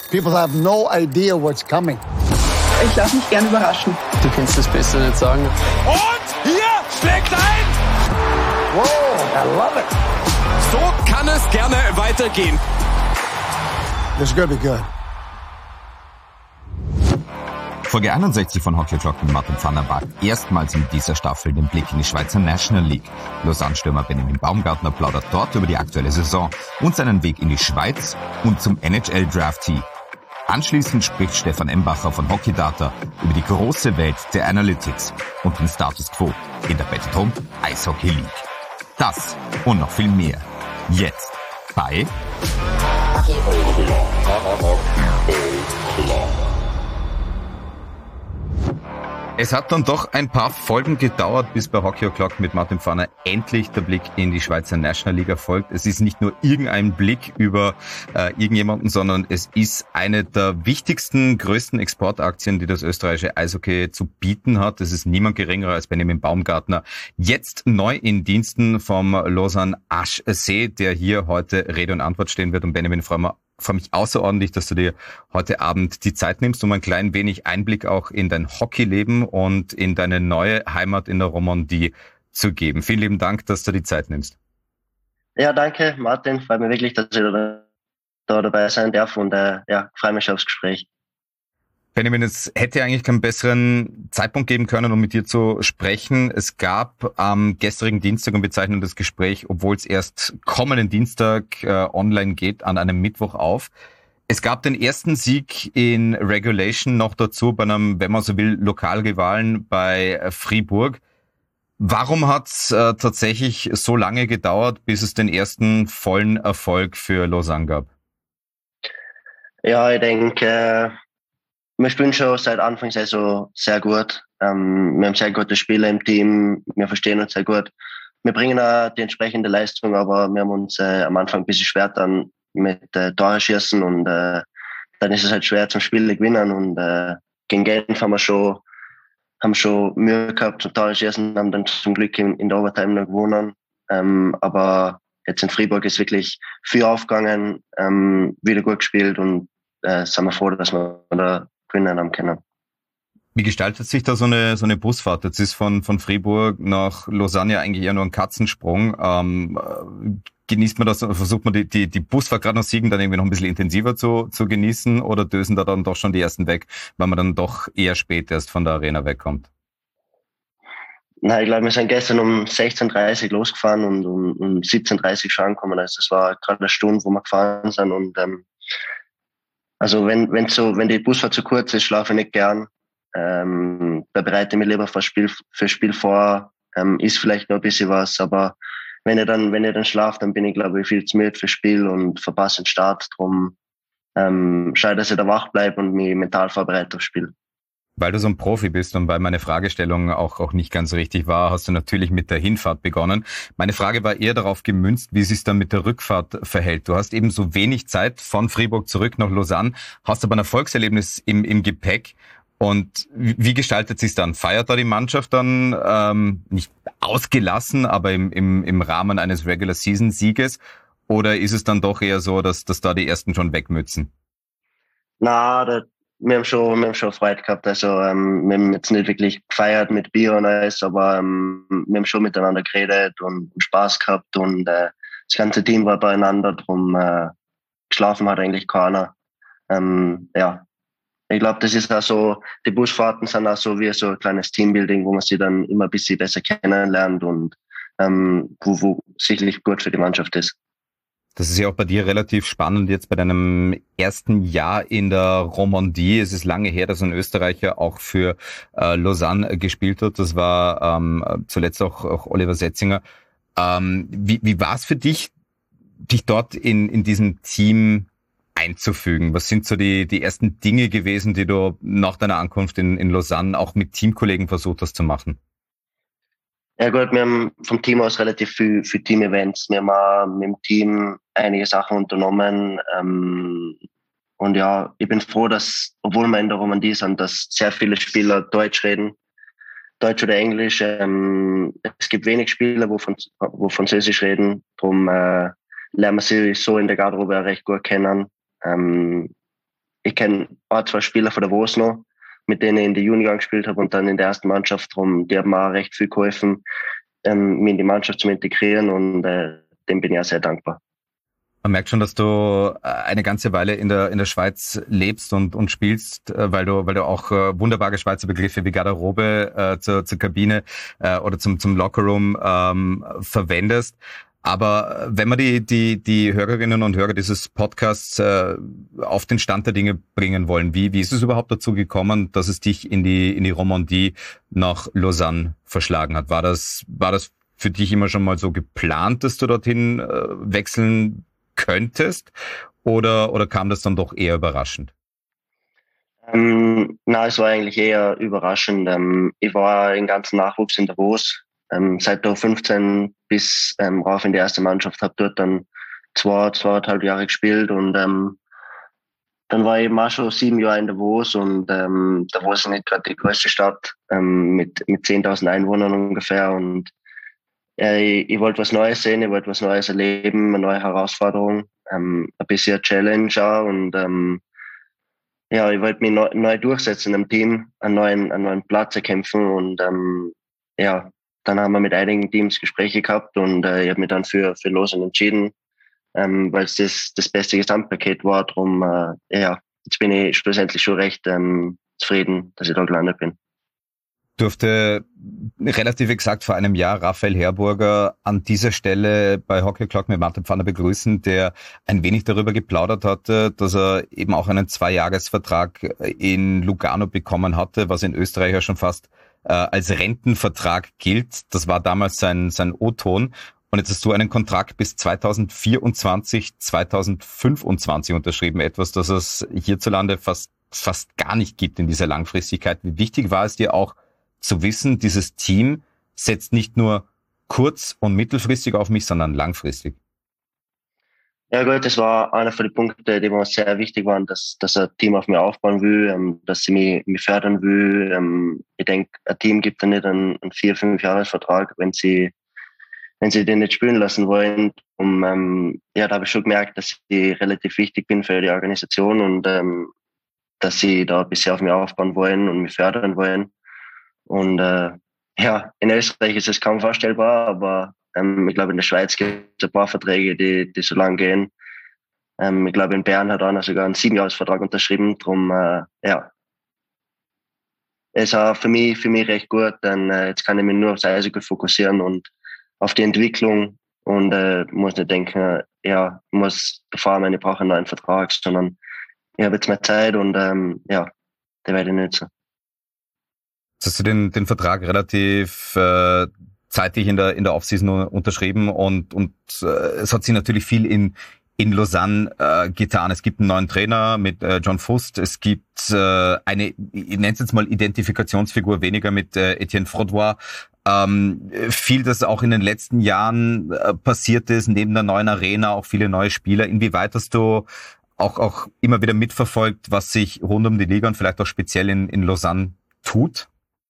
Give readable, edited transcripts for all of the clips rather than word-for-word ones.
People have no idea what's coming. Ich lasse mich gern überraschen. Du kannst das besser nicht sagen. Und hier schlägt ein! Whoa, I love it. So kann es gerne weitergehen. This is gonna be good. Folge 61 von Hockey O'Clock mit Martin Pfanner wagt erstmals in dieser Staffel den Blick in die Schweizer National League. Lausanne-Stürmer Benjamin Baumgartner plaudert dort über die aktuelle Saison und seinen Weg in die Schweiz und zum NHL-Draftee. Anschließend spricht Stefan Embacher von Hockey Data über die große Welt der Analytics und den Status Quo in der Betdome Eishockey League. Das und noch viel mehr. Jetzt bei Es hat dann doch ein paar Folgen gedauert, bis bei Hockey O'Clock mit Martin Pfanner endlich der Blick in die Schweizer National League erfolgt. Es ist nicht nur irgendein Blick über irgendjemanden, sondern es ist eine der wichtigsten, größten Exportaktien, die das österreichische Eishockey zu bieten hat. Es ist niemand geringerer als Benjamin Baumgartner, jetzt neu in Diensten vom Lausanne HC, der hier heute Rede und Antwort stehen wird. Und Benjamin, freue mich außerordentlich, dass du dir heute Abend die Zeit nimmst, um ein klein wenig Einblick auch in dein Hockeyleben und in deine neue Heimat in der Romandie zu geben. Vielen lieben Dank, dass du die Zeit nimmst. Ja, danke, Martin. Freut mich wirklich, dass ich da dabei sein darf und freue mich aufs Gespräch. Benjamin, es hätte eigentlich keinen besseren Zeitpunkt geben können, um mit dir zu sprechen. Es gab am gestrigen Dienstag ein bezeichnendes Gespräch, obwohl es erst kommenden Dienstag online geht, an einem Mittwoch auf. Es gab den ersten Sieg in Regulation noch dazu bei einem, wenn man so will, Lokalrivalen bei Fribourg. Warum hat es tatsächlich so lange gedauert, bis es den ersten vollen Erfolg für Lausanne gab? Ja, ich denke, wir spielen schon seit Anfang der Saison sehr gut. Wir haben sehr gute Spieler im Team. Wir verstehen uns sehr gut. Wir bringen auch die entsprechende Leistung, aber wir haben uns am Anfang ein bisschen schwer dann mit Tore schießen und dann ist es halt schwer zum Spiel gewinnen. Und gegen Genf haben schon Mühe gehabt zum Tore schießen, haben dann zum Glück in der Overtime noch gewonnen. Aber jetzt in Fribourg ist wirklich viel aufgegangen, wieder gut gespielt und sind wir froh, dass wir da gewinnen haben können. Wie gestaltet sich da so eine Busfahrt? Jetzt ist von Fribourg nach Lausanne ja eigentlich eher nur ein Katzensprung. Genießt man das, versucht man die Busfahrt gerade nach Siegen dann irgendwie noch ein bisschen intensiver zu genießen oder dösen da dann doch schon die ersten weg, weil man dann doch eher spät erst von der Arena wegkommt? Nein, ich glaube, wir sind gestern um 16:30 Uhr losgefahren und um 17:30 Uhr schon angekommen. Also das war gerade eine Stunde, wo wir gefahren sind und also wenn die Busfahrt zu kurz ist, schlafe ich nicht gern. Da bereite ich mich lieber für Spiel vor, ist vielleicht noch ein bisschen was, aber wenn ich dann schlafe, dann bin ich, glaube ich, viel zu müde fürs Spiel und verpasse den Start. Drum schaue, dass ich da wach bleibe und mich mental vorbereite aufs Spiel. Weil du so ein Profi bist und weil meine Fragestellung auch nicht ganz richtig war, hast du natürlich mit der Hinfahrt begonnen. Meine Frage war eher darauf gemünzt, wie es sich dann mit der Rückfahrt verhält. Du hast eben so wenig Zeit von Fribourg zurück nach Lausanne, hast aber ein Erfolgserlebnis im Gepäck. Und wie gestaltet sich's dann? Feiert da die Mannschaft dann nicht ausgelassen, aber im Rahmen eines Regular-Season-Sieges? Oder ist es dann doch eher so, dass da die Ersten schon wegmützen? Na, wir haben schon Freude gehabt. Also wir haben jetzt nicht wirklich gefeiert mit Bier und alles, aber wir haben schon miteinander geredet und Spaß gehabt und das ganze Team war beieinander. Drum geschlafen hat eigentlich keiner. Ich glaube, das ist auch so, die Busfahrten sind auch so wie so ein kleines Teambuilding, wo man sich dann immer ein bisschen besser kennenlernt und wo sicherlich gut für die Mannschaft ist. Das ist ja auch bei dir relativ spannend jetzt bei deinem ersten Jahr in der Romandie. Es ist lange her, dass ein Österreicher auch für Lausanne gespielt hat. Das war zuletzt auch Oliver Setzinger. Wie war es für dich dort in diesem Team einzufügen? Was sind so die ersten Dinge gewesen, die du nach deiner Ankunft in Lausanne auch mit Teamkollegen versucht hast zu machen? Ja gut, wir haben vom Team aus relativ viel für Team-Events. Wir haben auch mit dem Team einige Sachen unternommen. Und ja, ich bin froh, dass, obwohl wir in der Romandie sind, dass sehr viele Spieler Deutsch reden. Deutsch oder Englisch. Es gibt wenig Spieler, wo Französisch reden. Darum lernen wir sie so in der Garderobe recht gut kennen. ich kenne auch 2 Spieler von der Davos noch, mit denen ich in der Junior gespielt habe und dann in der ersten Mannschaft drum. Die haben mir auch recht viel geholfen, mich in die Mannschaft zu integrieren und dem bin ich auch sehr dankbar. Man merkt schon, dass du eine ganze Weile in der Schweiz lebst und spielst, weil du auch wunderbare Schweizer Begriffe wie Garderobe zur Kabine oder zum Lockerroom verwendest. Aber wenn wir die Hörerinnen und Hörer dieses Podcasts auf den Stand der Dinge bringen wollen, wie ist es überhaupt dazu gekommen, dass es dich in die Romandie nach Lausanne verschlagen hat? War das für dich immer schon mal so geplant, dass du dorthin wechseln könntest, oder kam das dann doch eher überraschend? Na, es war eigentlich eher überraschend. Ich war den ganzen Nachwuchs in Davos, seit der 15 bis rauf in die erste Mannschaft, habe dort dann 2,5 Jahre gespielt und dann war ich eben auch schon 7 Jahre in Davos und Davos ist nicht gerade die größte Stadt mit 10.000 Einwohnern ungefähr und ich wollte was Neues sehen, ich wollte was Neues erleben, eine neue Herausforderung, ein bisschen eine Challenge auch und ich wollte mich neu durchsetzen im Team, einen neuen Platz erkämpfen und dann haben wir mit einigen Teams Gespräche gehabt und ich habe mich dann für Lausanne entschieden, weil es das beste Gesamtpaket war. Drum jetzt bin ich schlussendlich schon recht zufrieden, dass ich da gelandet bin. Durfte relativ exakt vor einem Jahr Raphael Herburger an dieser Stelle bei Hockey O'Clock mit Martin Pfanner begrüßen, der ein wenig darüber geplaudert hatte, dass er eben auch einen 2-Jahres-Vertrag in Lugano bekommen hatte, was in Österreich ja schon fast als Rentenvertrag gilt. Das war damals sein O-Ton. Und jetzt hast du einen Kontrakt bis 2024, 2025 unterschrieben. Etwas, das es hierzulande fast gar nicht gibt in dieser Langfristigkeit. Wie wichtig war es dir auch zu wissen, dieses Team setzt nicht nur kurz- und mittelfristig auf mich, sondern langfristig? Ja gut, das war einer von den Punkten, die mir sehr wichtig waren, dass ein Team auf mir aufbauen will, dass sie mich fördern will. Ich denke, ein Team gibt dann nicht einen 4-5 Jahresvertrag, wenn sie den nicht spielen lassen wollen. Da habe ich schon gemerkt, dass ich relativ wichtig bin für die Organisation und dass sie da ein bisschen auf mich aufbauen wollen und mich fördern wollen. Und in Österreich ist es kaum vorstellbar, aber ich glaube, in der Schweiz gibt es ein paar Verträge, die so lang gehen. Ich glaube, in Bern hat einer sogar einen 7-Jahres-Vertrag unterschrieben. Drum, es war für mich recht gut, denn jetzt kann ich mich nur aufs Eishockey fokussieren und auf die Entwicklung und muss nicht denken, ich muss performen, ich brauche einen neuen Vertrag, sondern ich habe jetzt mehr Zeit und der werde ich nutzen. Jetzt hast du den Vertrag relativ zeitig in der Offseason unterschrieben und es hat sich natürlich viel in Lausanne getan. Es gibt einen neuen Trainer mit John Fust. Es gibt eine, ich nenne es jetzt mal Identifikationsfigur weniger mit Etienne Frodois. Viel, das auch in den letzten Jahren passiert ist, neben der neuen Arena, auch viele neue Spieler. Inwieweit hast du auch immer wieder mitverfolgt, was sich rund um die Liga und vielleicht auch speziell in Lausanne tut?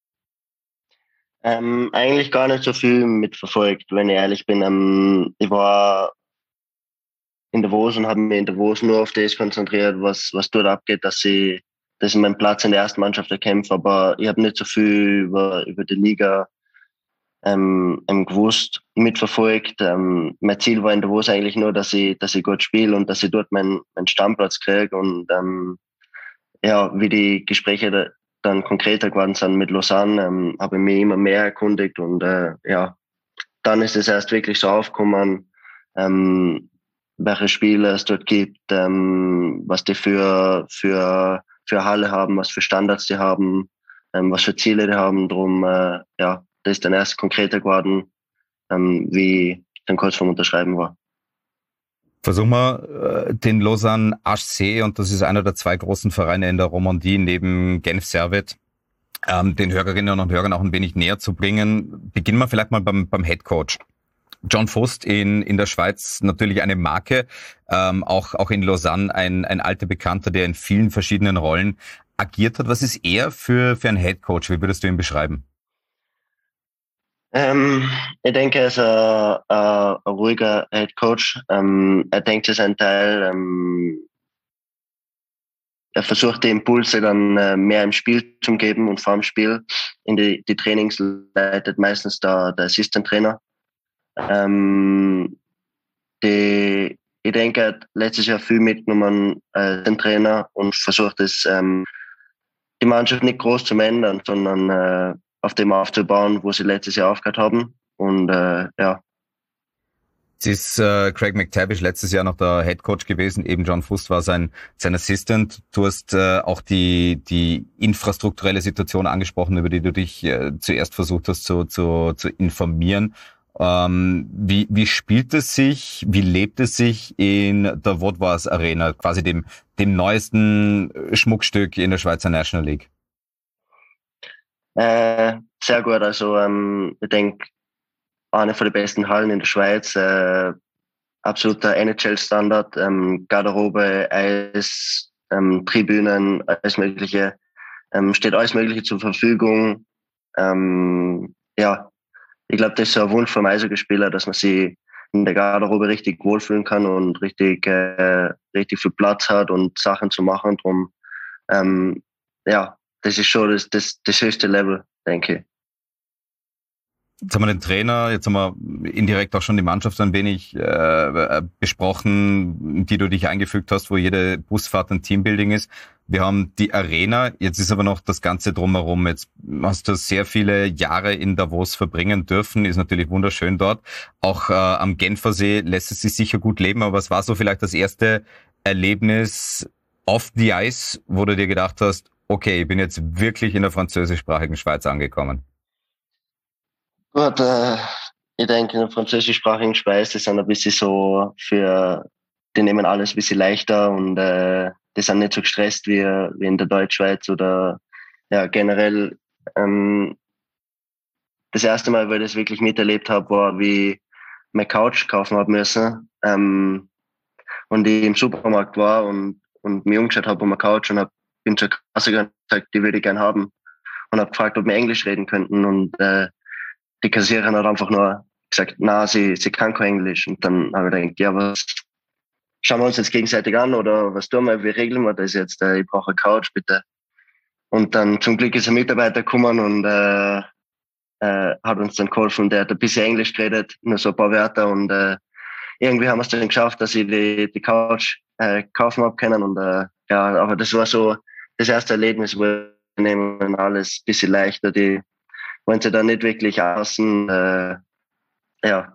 Eigentlich gar nicht so viel mitverfolgt, wenn ich ehrlich bin. Ich war in Davos und habe mich in Davos nur auf das konzentriert, was dort abgeht, dass ich meinen Platz in der ersten Mannschaft erkämpfe, aber ich habe nicht so viel über die Liga gewusst, mitverfolgt. Mein Ziel war in Davos eigentlich nur, dass ich gut spiele und dass ich dort meinen Stammplatz kriege und wie die Gespräche dann konkreter geworden sind mit Lausanne, habe ich mich immer mehr erkundigt und dann ist es erst wirklich so aufgekommen, welche Spiele es dort gibt, was die für Halle haben, was für Standards die haben, was für Ziele die haben. Drum, das ist dann erst konkreter geworden, wie dann kurz vorm Unterschreiben war. Versuchen wir den Lausanne HC, und das ist einer der 2 großen Vereine in der Romandie neben Genf Servette, den Hörerinnen und Hörern auch ein wenig näher zu bringen. Beginnen wir vielleicht mal beim Headcoach. John Fust in der Schweiz natürlich eine Marke, auch in Lausanne ein alter Bekannter, der in vielen verschiedenen Rollen agiert hat. Was ist er für ein Headcoach? Wie würdest du ihn beschreiben? Ich denke, er ist ein ruhiger Head Coach. Er denkt sich seinen Teil. er versucht die Impulse dann mehr im Spiel zu geben und vor dem Spiel. In die Trainings leitet meistens der Assistant-Trainer. Ich denke, er hat letztes Jahr viel mitgenommen den Trainer und versucht es, die Mannschaft nicht groß zu ändern, sondern auf dem aufzubauen, wo sie letztes Jahr aufgehört haben. Und ja. Es ist Craig McTavish letztes Jahr noch der Head Coach gewesen, eben John Fuss war sein Assistant. Du hast auch die infrastrukturelle Situation angesprochen, über die du dich zuerst versucht hast zu informieren. Wie spielt es sich, wie lebt es sich in der Vodvars Arena, quasi dem neuesten Schmuckstück in der Schweizer National League? Sehr gut, also ich denke, eine von den besten Hallen in der Schweiz, absoluter NHL-Standard, Garderobe, Eis, Tribünen, alles Mögliche, steht alles Mögliche zur Verfügung. Ja, ich glaube, das ist so ein Wunsch vom Eishockeyspieler, dass man sich in der Garderobe richtig wohlfühlen kann und richtig viel Platz hat und Sachen zu machen. Drum, ja, das ist schon das höchste Level, denke ich. Jetzt haben wir den Trainer, jetzt haben wir indirekt auch schon die Mannschaft ein wenig besprochen, die du dich eingefügt hast, wo jede Busfahrt ein Teambuilding ist. Wir haben die Arena, jetzt ist aber noch das Ganze drumherum. Jetzt hast du sehr viele Jahre in Davos verbringen dürfen, ist natürlich wunderschön dort. Auch am Genfersee lässt es sich sicher gut leben, aber was war so vielleicht das erste Erlebnis off the ice, wo du dir gedacht hast, okay, ich bin jetzt wirklich in der französischsprachigen Schweiz angekommen? Gut, ich denke, in der französischsprachigen Schweiz, das sind ein bisschen so die nehmen alles ein bisschen leichter und die sind nicht so gestresst wie in der Deutschschweiz oder ja generell. Das erste Mal, wo ich das wirklich miterlebt habe, war, wie ich meine Couch kaufen habe müssen und ich im Supermarkt war und mir umgeschaut habe um eine Couch und bin zur Kasse gegangen und gesagt, die würde ich gerne haben und habe gefragt, ob wir Englisch reden könnten und die Kassiererin hat einfach nur gesagt, na, sie kann kein Englisch. Und dann habe ich gedacht, ja, was schauen wir uns jetzt gegenseitig an oder was tun wir? Wie regeln wir das jetzt? Ich brauche eine Couch, bitte. Und dann zum Glück ist ein Mitarbeiter gekommen und hat uns dann geholfen. Der hat ein bisschen Englisch geredet, nur so ein paar Wörter. Und irgendwie haben wir es dann geschafft, dass ich die Couch kaufen habe können. Und ja, aber das war so das erste Erlebnis, wo wir nehmen alles ein bisschen leichter. Die wollen sie da nicht wirklich außen, ja.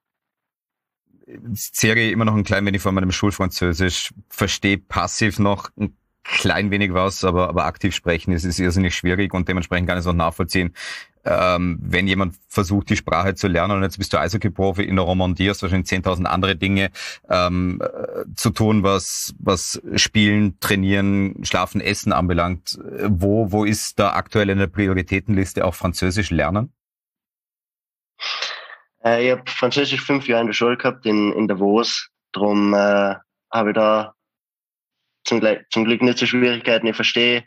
Ich zehre immer noch ein klein wenig von meinem Schulfranzösisch, verstehe passiv noch ein klein wenig was, aber aktiv sprechen ist irrsinnig schwierig und dementsprechend kann ich es auch nachvollziehen. Wenn jemand versucht, die Sprache zu lernen und jetzt bist du Eishockey-Profi in der Romandie, hast wahrscheinlich 10.000 andere Dinge zu tun, was Spielen, Trainieren, Schlafen, Essen anbelangt. Wo ist da aktuell in der Prioritätenliste auch Französisch lernen? Ich habe Französisch 5 Jahre in der Schule gehabt, in Davos. Darum habe ich da zum Glück nicht so Schwierigkeiten. Ich verstehe,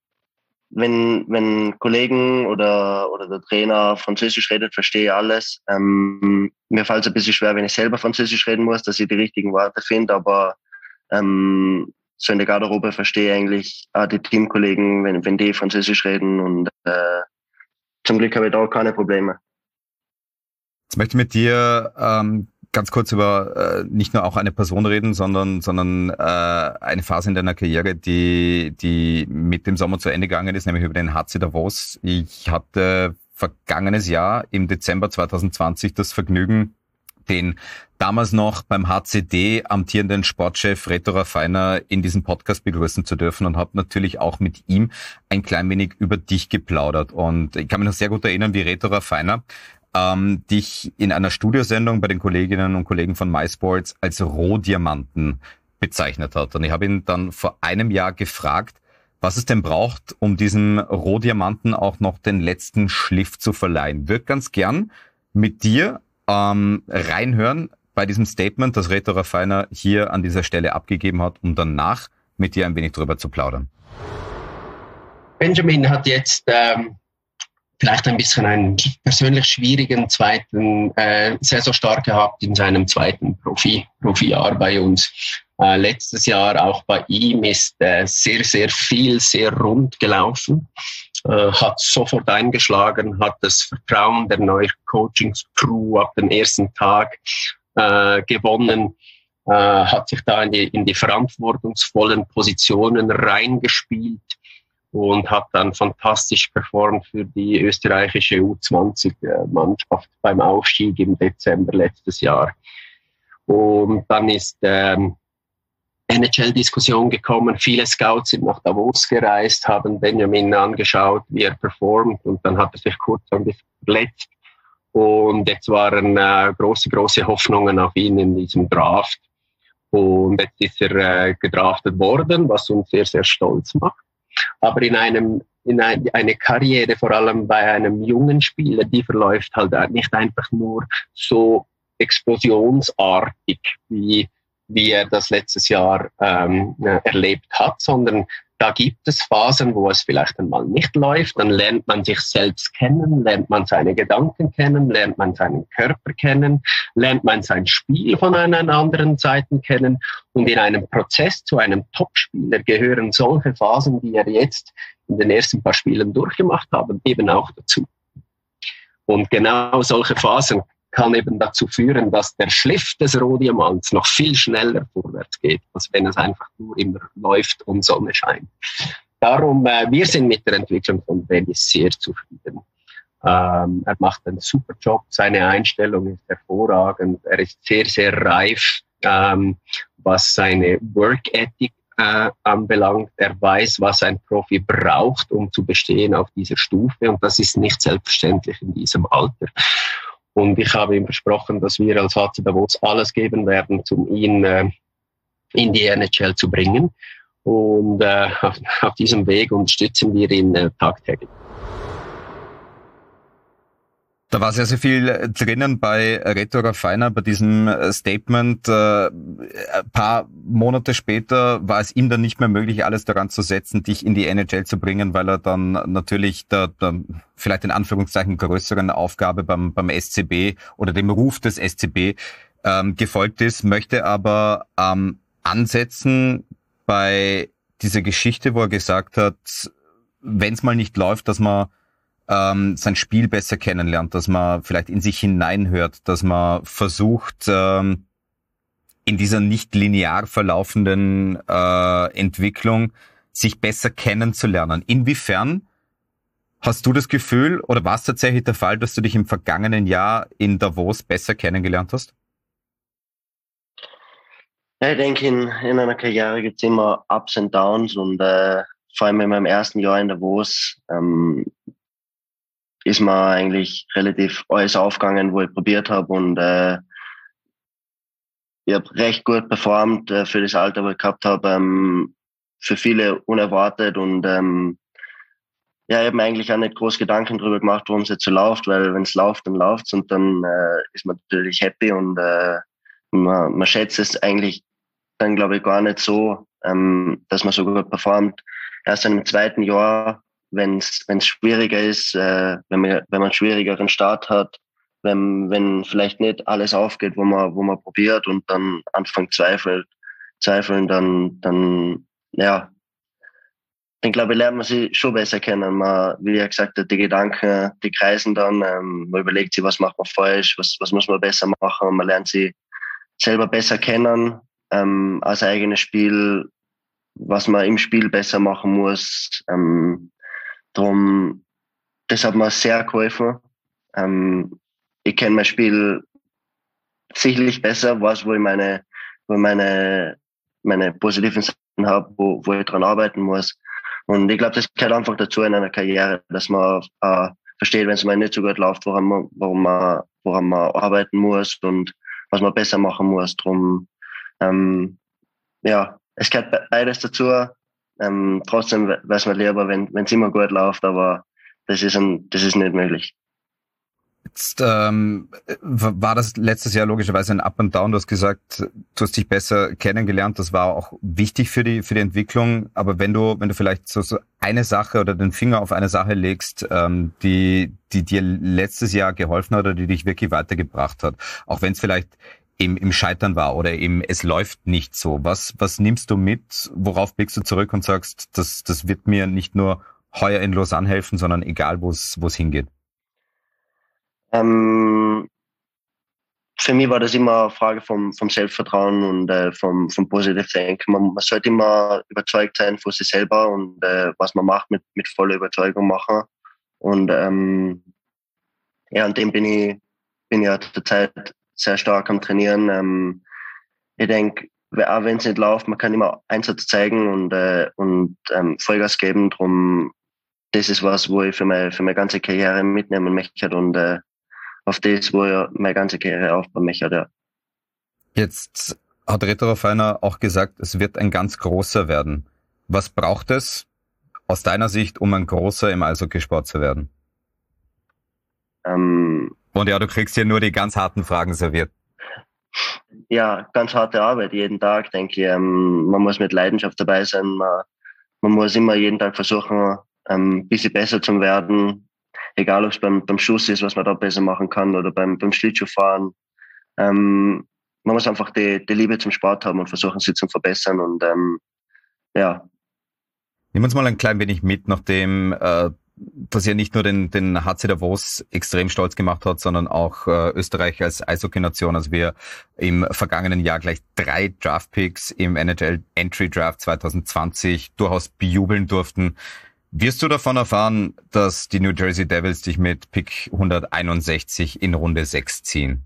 wenn Kollegen oder der Trainer Französisch redet, verstehe ich alles. Mir fällt es ein bisschen schwer, wenn ich selber Französisch reden muss, dass ich die richtigen Worte finde, aber so in der Garderobe verstehe ich eigentlich auch die Teamkollegen, wenn die Französisch reden und zum Glück habe ich da keine Probleme. Jetzt möchte ich mit dir ganz kurz über nicht nur auch eine Person reden, sondern eine Phase in deiner Karriere, die mit dem Sommer zu Ende gegangen ist, nämlich über den HC Davos. Ich hatte vergangenes Jahr im Dezember 2020 das Vergnügen, den damals noch beim HCD amtierenden Sportchef Reto Raffainer in diesem Podcast begrüßen zu dürfen und habe natürlich auch mit ihm ein klein wenig über dich geplaudert. Und ich kann mich noch sehr gut erinnern, wie Reto Raffainer dich in einer Studiosendung bei den Kolleginnen und Kollegen von MySports als Rohdiamanten bezeichnet hat. Und ich habe ihn dann vor einem Jahr gefragt, was es denn braucht, um diesem Rohdiamanten auch noch den letzten Schliff zu verleihen. Würde ganz gern mit dir reinhören bei diesem Statement, das Reto Raffainer hier an dieser Stelle abgegeben hat, um danach mit dir ein wenig drüber zu plaudern. Benjamin hat jetzt vielleicht ein bisschen einen persönlich schwierigen zweiten Saisonstart gehabt in seinem zweiten Profijahr bei uns. Letztes Jahr auch bei ihm ist sehr, sehr viel, sehr rund gelaufen. Hat sofort eingeschlagen, hat das Vertrauen der neuen Coaching-Crew ab dem ersten Tag gewonnen, hat sich da in die verantwortungsvollen Positionen reingespielt und hat dann fantastisch performt für die österreichische U20-Mannschaft beim Aufstieg im Dezember letztes Jahr. Und dann ist NHL-Diskussion gekommen. Viele Scouts sind nach Davos gereist, haben Benjamin angeschaut, wie er performt, und dann hat er sich kurz ein bisschen verletzt. Und jetzt waren große Hoffnungen auf ihn in diesem Draft. Und jetzt ist er gedraftet worden, was uns sehr, sehr stolz macht. Aber in eine Karriere, vor allem bei einem jungen Spieler, die verläuft halt nicht einfach nur so explosionsartig, wie er das letztes Jahr erlebt hat, sondern da gibt es Phasen, wo es vielleicht einmal nicht läuft. Dann lernt man sich selbst kennen, lernt man seine Gedanken kennen, lernt man seinen Körper kennen, lernt man sein Spiel von einer anderen Seite kennen. Und in einem Prozess zu einem Topspieler gehören solche Phasen, die er jetzt in den ersten paar Spielen durchgemacht hat, eben auch dazu. Und genau solche Phasen kann eben dazu führen, dass der Schliff des Rohdiamants noch viel schneller vorwärts geht, als wenn es einfach nur immer läuft und Sonne scheint. Darum, wir sind mit der Entwicklung von Benny sehr zufrieden. Er macht einen super Job, seine Einstellung ist hervorragend, er ist sehr, sehr reif, was seine Work Ethic anbelangt. Er weiß, was ein Profi braucht, um zu bestehen auf dieser Stufe, und das ist nicht selbstverständlich in diesem Alter. Und ich habe ihm versprochen, dass wir als HC Davos alles geben werden, um ihn in die NHL zu bringen. Und auf diesem Weg unterstützen wir ihn tagtäglich. Da war sehr, sehr viel drinnen bei Reto Raffaina, bei diesem Statement. Ein paar Monate später war es ihm dann nicht mehr möglich, alles daran zu setzen, dich in die NHL zu bringen, weil er dann natürlich der vielleicht in Anführungszeichen größeren Aufgabe beim SCB oder dem Ruf des SCB gefolgt ist, möchte aber ansetzen bei dieser Geschichte, wo er gesagt hat, wenn es mal nicht läuft, dass man sein Spiel besser kennenlernt, dass man vielleicht in sich hineinhört, dass man versucht, in dieser nicht linear verlaufenden Entwicklung sich besser kennenzulernen. Inwiefern hast du das Gefühl, oder war es tatsächlich der Fall, dass du dich im vergangenen Jahr in Davos besser kennengelernt hast? Ja, ich denke, in einer Karriere gibt es immer Ups und Downs, und vor allem in meinem ersten Jahr in Davos ist mir eigentlich relativ alles aufgegangen, wo ich probiert habe, und ich habe recht gut performt für das Alter, was ich gehabt habe, für viele unerwartet, und ich habe mir eigentlich auch nicht groß Gedanken darüber gemacht, warum es jetzt so läuft, weil wenn es läuft, dann läuft's, und dann ist man natürlich happy, und man schätzt es eigentlich dann, glaube ich, gar nicht so, dass man so gut performt. Erst in dem zweiten Jahr, wenn es schwieriger ist, wenn man einen schwierigeren Start hat, wenn vielleicht nicht alles aufgeht, wo man probiert, und dann anfängt zweifeln, dann glaube ich, lernt man sich schon besser kennen. Man, wie er gesagt hat, die Gedanken, die kreisen dann, man überlegt sich, was macht man falsch, was muss man besser machen, und man lernt sich selber besser kennen, als eigenes Spiel, was man im Spiel besser machen muss. Drum, das hat mir sehr geholfen. Ich kenne mein Spiel sicherlich besser, weiß, wo ich meine positiven Sachen habe, wo ich dran arbeiten muss. Und ich glaube, das gehört einfach dazu in einer Karriere, dass man versteht, wenn es mal nicht so gut läuft, woran man arbeiten muss und was man besser machen muss. Drum, es gehört beides dazu. Trotzdem wäre es mir lieber, wenn es immer gut läuft, aber das ist nicht möglich. Jetzt war das letztes Jahr logischerweise ein Up and Down. Du hast gesagt, du hast dich besser kennengelernt. Das war auch wichtig für die Entwicklung. Aber wenn du vielleicht so eine Sache oder den Finger auf eine Sache legst, die dir letztes Jahr geholfen hat oder die dich wirklich weitergebracht hat, auch wenn es vielleicht im Scheitern war oder es läuft nicht so. Was nimmst du mit? Worauf blickst du zurück und sagst, das wird mir nicht nur heuer in Lausanne helfen, sondern egal, wo es hingeht? Für mich war das immer eine Frage vom Selbstvertrauen und vom Positive Denken. Man sollte immer überzeugt sein von sich selber und was man macht, mit voller Überzeugung machen. Und an dem bin ich ja zur Zeit sehr stark am Trainieren. Ich denke, auch wenn es nicht läuft, man kann immer Einsatz zeigen und Vollgas geben. Drum, das ist was, wo ich für meine ganze Karriere mitnehmen möchte und auf das, wo ich meine ganze Karriere aufbauen möchte. Ja. Jetzt hat Reto Feiner auch gesagt, es wird ein ganz großer werden. Was braucht es aus deiner Sicht, um ein großer im Eishockeysport zu werden? Und ja, du kriegst ja nur die ganz harten Fragen serviert. Ja, ganz harte Arbeit, jeden Tag, denke ich. Man muss mit Leidenschaft dabei sein. Man muss immer jeden Tag versuchen, ein bisschen besser zu werden. Egal, ob es beim Schuss ist, was man da besser machen kann, oder beim Schlittschuhfahren. Man muss einfach die Liebe zum Sport haben und versuchen, sie zu verbessern. Und ja. Nimm uns mal ein klein wenig mit, nachdem das ja nicht nur den HC Davos extrem stolz gemacht hat, sondern auch Österreich als Eishockey-Nation. Also wir im vergangenen Jahr gleich 3 Draftpicks im NHL Entry Draft 2020 durchaus bejubeln durften. Wirst du davon erfahren, dass die New Jersey Devils dich mit Pick 161 in Runde 6 ziehen?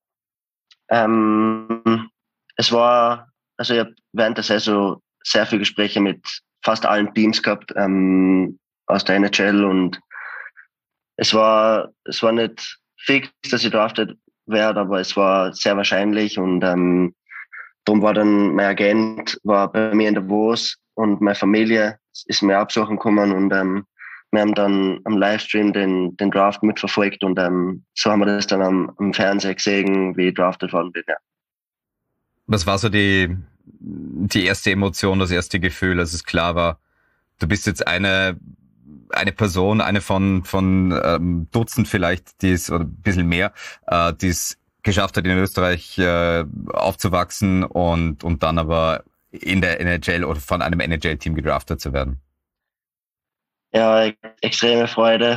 Ich habe während der Saison sehr viele Gespräche mit fast allen Teams gehabt aus der NHL und es war nicht fix, dass ich drafted werde, aber es war sehr wahrscheinlich und darum war dann mein Agent war bei mir in Davos und meine Familie ist mir absuchen gekommen und wir haben dann am Livestream den Draft mitverfolgt und so haben wir das dann am Fernseher gesehen, wie ich drafted worden bin. Ja. Was war so die erste Emotion, das erste Gefühl, als es klar war, du bist jetzt eine Person, eine von Dutzend vielleicht, die es, oder ein bisschen mehr, die es geschafft hat, in Österreich aufzuwachsen und dann aber in der NHL oder von einem NHL-Team gedraftet zu werden? Ja, extreme Freude.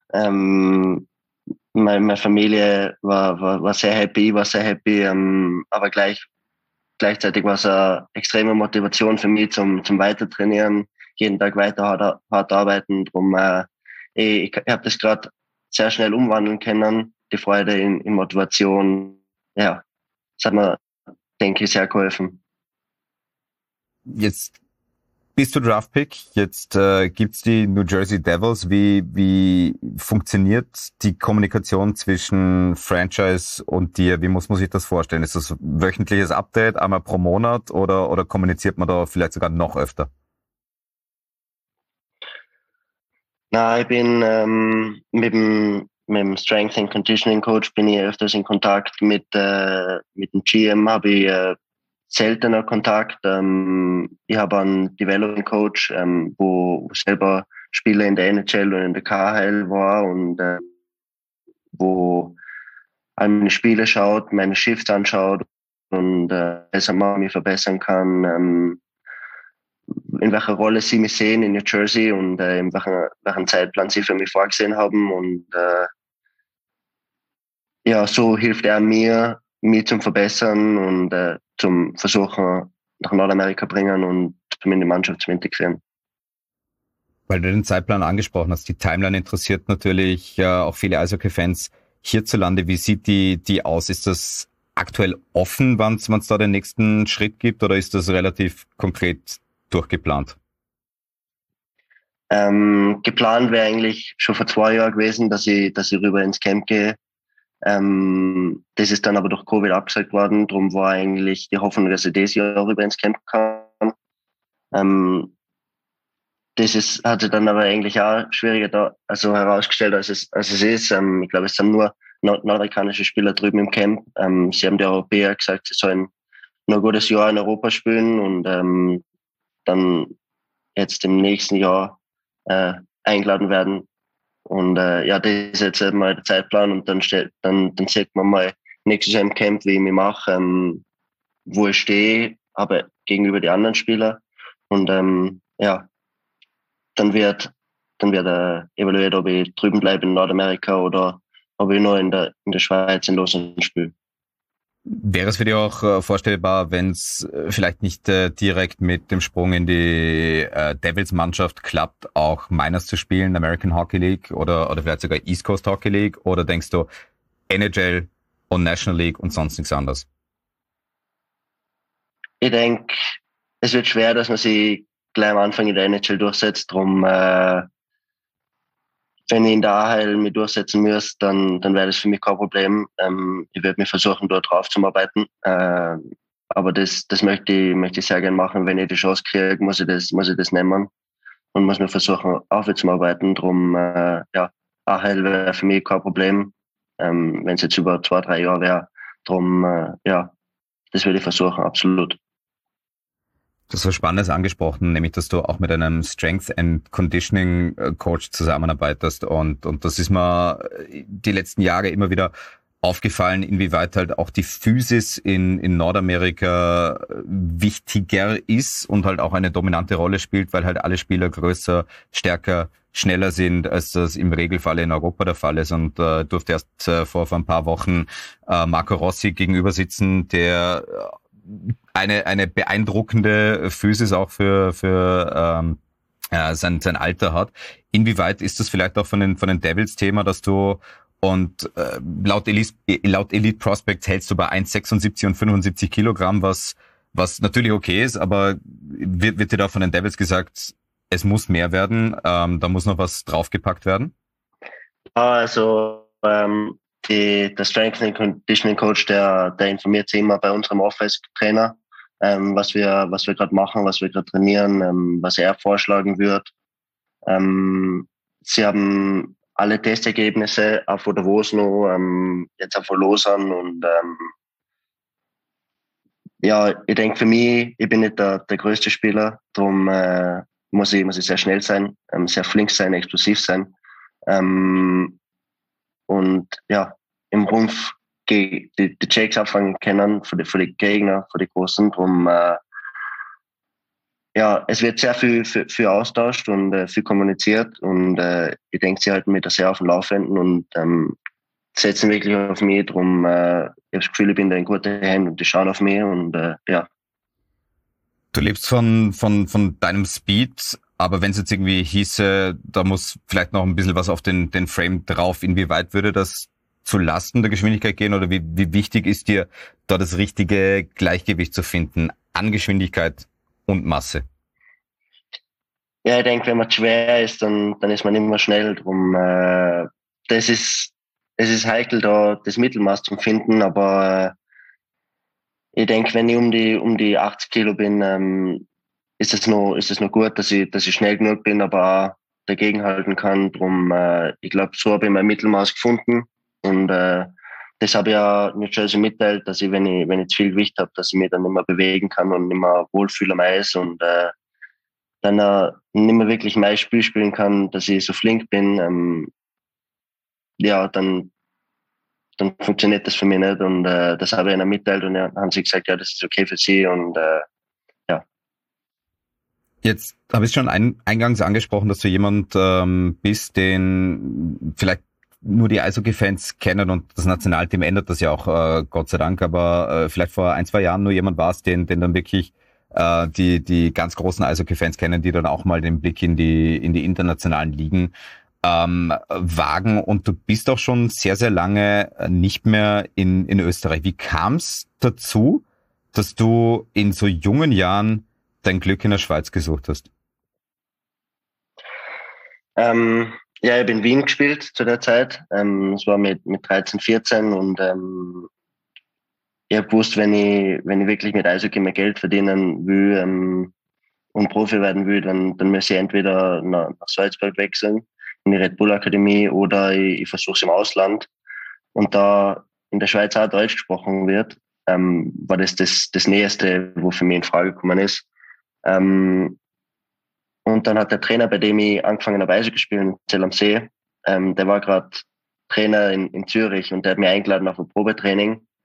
Meine Familie war sehr happy, aber gleichzeitig war es eine extreme Motivation für mich zum Weitertrainieren, jeden Tag weiter hart arbeiten. Drum, ich habe das gerade sehr schnell umwandeln können, die Freude in Motivation. Ja, das hat mir, denke ich, sehr geholfen. Jetzt bist du Draftpick, jetzt gibt's die New Jersey Devils. Wie funktioniert die Kommunikation zwischen Franchise und dir? Wie muss man sich das vorstellen? Ist das wöchentliches Update, einmal pro Monat oder kommuniziert man da vielleicht sogar noch öfter? Na, ich bin mit dem Strength and Conditioning Coach bin ich öfters in Kontakt mit dem GM, habe ich seltener Kontakt. Ich habe einen Development Coach, wo selber Spieler in der NHL und in der KHL war und wo an meine Spiele schaut, meine Shifts anschaut und besser mich verbessern kann, in welcher Rolle sie mich sehen in New Jersey und in welchen Zeitplan sie für mich vorgesehen haben und ja, so hilft er mir, mich zum Verbessern und zum Versuchen nach Nordamerika bringen und in die Mannschaft zu integrieren. Weil du den Zeitplan angesprochen hast, die Timeline interessiert natürlich auch viele Eishockey-Fans hierzulande. Wie sieht die aus? Ist das aktuell offen, wann es da den nächsten Schritt gibt oder ist das relativ konkret durchgeplant? Geplant wäre eigentlich schon vor 2 Jahren gewesen, dass ich rüber ins Camp gehe. Das ist dann aber durch Covid abgesagt worden. Darum war eigentlich die Hoffnung, dass ich dieses Jahr rüber ins Camp kann. Hat sich dann aber eigentlich auch schwieriger herausgestellt, als es ist. Ich glaube, es sind nur nordamerikanische Spieler drüben im Camp. Sie haben die Europäer gesagt, sie sollen nur ein gutes Jahr in Europa spielen und dann jetzt im nächsten Jahr eingeladen werden. Und das ist jetzt mal der Zeitplan und dann sieht man mal, nächstes Jahr im Camp, wie ich mich mache, wo ich stehe, aber gegenüber die anderen Spieler. Und ja, dann wird evaluiert, ob ich drüben bleibe in Nordamerika oder ob ich nur in der Schweiz in Lausanne spiele. Wäre es für dich auch vorstellbar, wenn es vielleicht nicht direkt mit dem Sprung in die Devils-Mannschaft klappt, auch Minors zu spielen, American Hockey League oder vielleicht sogar East Coast Hockey League? Oder denkst du NHL und National League und sonst nichts anderes? Ich denke, es wird schwer, dass man sich gleich am Anfang in der NHL durchsetzt. Darum, wenn ich in der AHL mich durchsetzen muss, dann wäre das für mich kein Problem. Ich werde mich versuchen, dort drauf zu arbeiten. Aber das möchte ich sehr gerne machen. Wenn ich die Chance kriege, muss ich das nehmen und muss mir versuchen, aufwärts zu arbeiten. Darum, ja, AHL wäre für mich kein Problem, wenn es jetzt über 2-3 Jahre wäre. Darum, ja, das würde ich versuchen, absolut. Du hast was Spannendes angesprochen, nämlich, dass du auch mit einem Strength and Conditioning Coach zusammenarbeitest und das ist mir die letzten Jahre immer wieder aufgefallen, inwieweit halt auch die Physis in Nordamerika wichtiger ist und halt auch eine dominante Rolle spielt, weil halt alle Spieler größer, stärker, schneller sind, als das im Regelfall in Europa der Fall ist. Und durfte erst vor ein paar Wochen Marco Rossi gegenüber sitzen, der eine beeindruckende Physis auch für sein Alter hat. Inwieweit ist das vielleicht auch von den Devils Thema, dass du und laut Elite Prospects hältst du bei 1,76 und 75 Kilogramm, was natürlich okay ist, aber wird dir da von den Devils gesagt, es muss mehr werden, da muss noch was draufgepackt werden? Also der Strength and Conditioning Coach, der informiert sich immer bei unserem Office-Trainer, was wir gerade machen, was wir gerade trainieren, was er vorschlagen wird. Sie haben alle Testergebnisse auch von Davos noch, jetzt auch von Lausanne und ja, ich denke für mich, ich bin nicht der größte Spieler, darum muss ich sehr schnell sein, sehr flink sein, explosiv sein. Und ja, im Rumpf die Checks abfangen können für die Gegner, für die Großen. Drum, ja, es wird sehr viel austauscht und viel kommuniziert und ich denke, sie halten mich da sehr auf dem Laufenden und setzen wirklich auf mich. Drum, ich habe das Gefühl, ich bin da in guten Händen und die schauen auf mich und ja. Du lebst von deinem Speed, aber wenn es jetzt irgendwie hieße, da muss vielleicht noch ein bisschen was auf den Frame drauf, inwieweit würde das zu Lasten der Geschwindigkeit gehen oder wie wichtig ist dir, da das richtige Gleichgewicht zu finden an Geschwindigkeit und Masse? Ja, ich denke, wenn man schwer ist, dann ist man nicht mehr schnell. Drum, es ist heikel, da das Mittelmaß zu finden, aber ich denke, wenn ich um die 80 Kilo bin, ist es noch gut, dass ich schnell genug bin, aber auch dagegenhalten kann. Drum, ich glaube, so habe ich mein Mittelmaß gefunden. Und das habe ich ja New Jersey mitteilt, dass ich, wenn ich zu viel Gewicht habe, dass ich mich dann nicht mehr bewegen kann und nicht mehr wohlfühle am Eis und dann nicht mehr wirklich mein Spiel spielen kann, dass ich so flink bin. Ja, dann funktioniert das für mich nicht. Und das habe ich ihnen mitteilt und dann haben sie gesagt, ja, das ist okay für sie und ja. Jetzt habe ich schon eingangs angesprochen, dass du jemand bist, den vielleicht nur die Eishockey-Fans kennen und das Nationalteam ändert das ja auch, Gott sei Dank, aber vielleicht vor 1-2 Jahren nur jemand warst, den dann wirklich die ganz großen Eishockey-Fans kennen, die dann auch mal den Blick in die internationalen Ligen wagen und du bist auch schon sehr, sehr lange nicht mehr in Österreich. Wie kam es dazu, dass du in so jungen Jahren dein Glück in der Schweiz gesucht hast? Ja, ich habe in Wien gespielt zu der Zeit. Es war mit 13, 14 und ich habe gewusst, wenn ich wirklich mit Eishockey mehr Geld verdienen will und Profi werden will, dann muss ich entweder nach Salzburg wechseln, in die Red Bull Akademie, oder ich versuche es im Ausland. Und da in der Schweiz auch Deutsch gesprochen wird, war das Nächste, wo für mich in Frage gekommen ist. Und dann hat der Trainer, bei dem ich angefangen habe Eishockey gespielt, in Zell am See, der war gerade Trainer in Zürich und der hat mich eingeladen auf ein Probetraining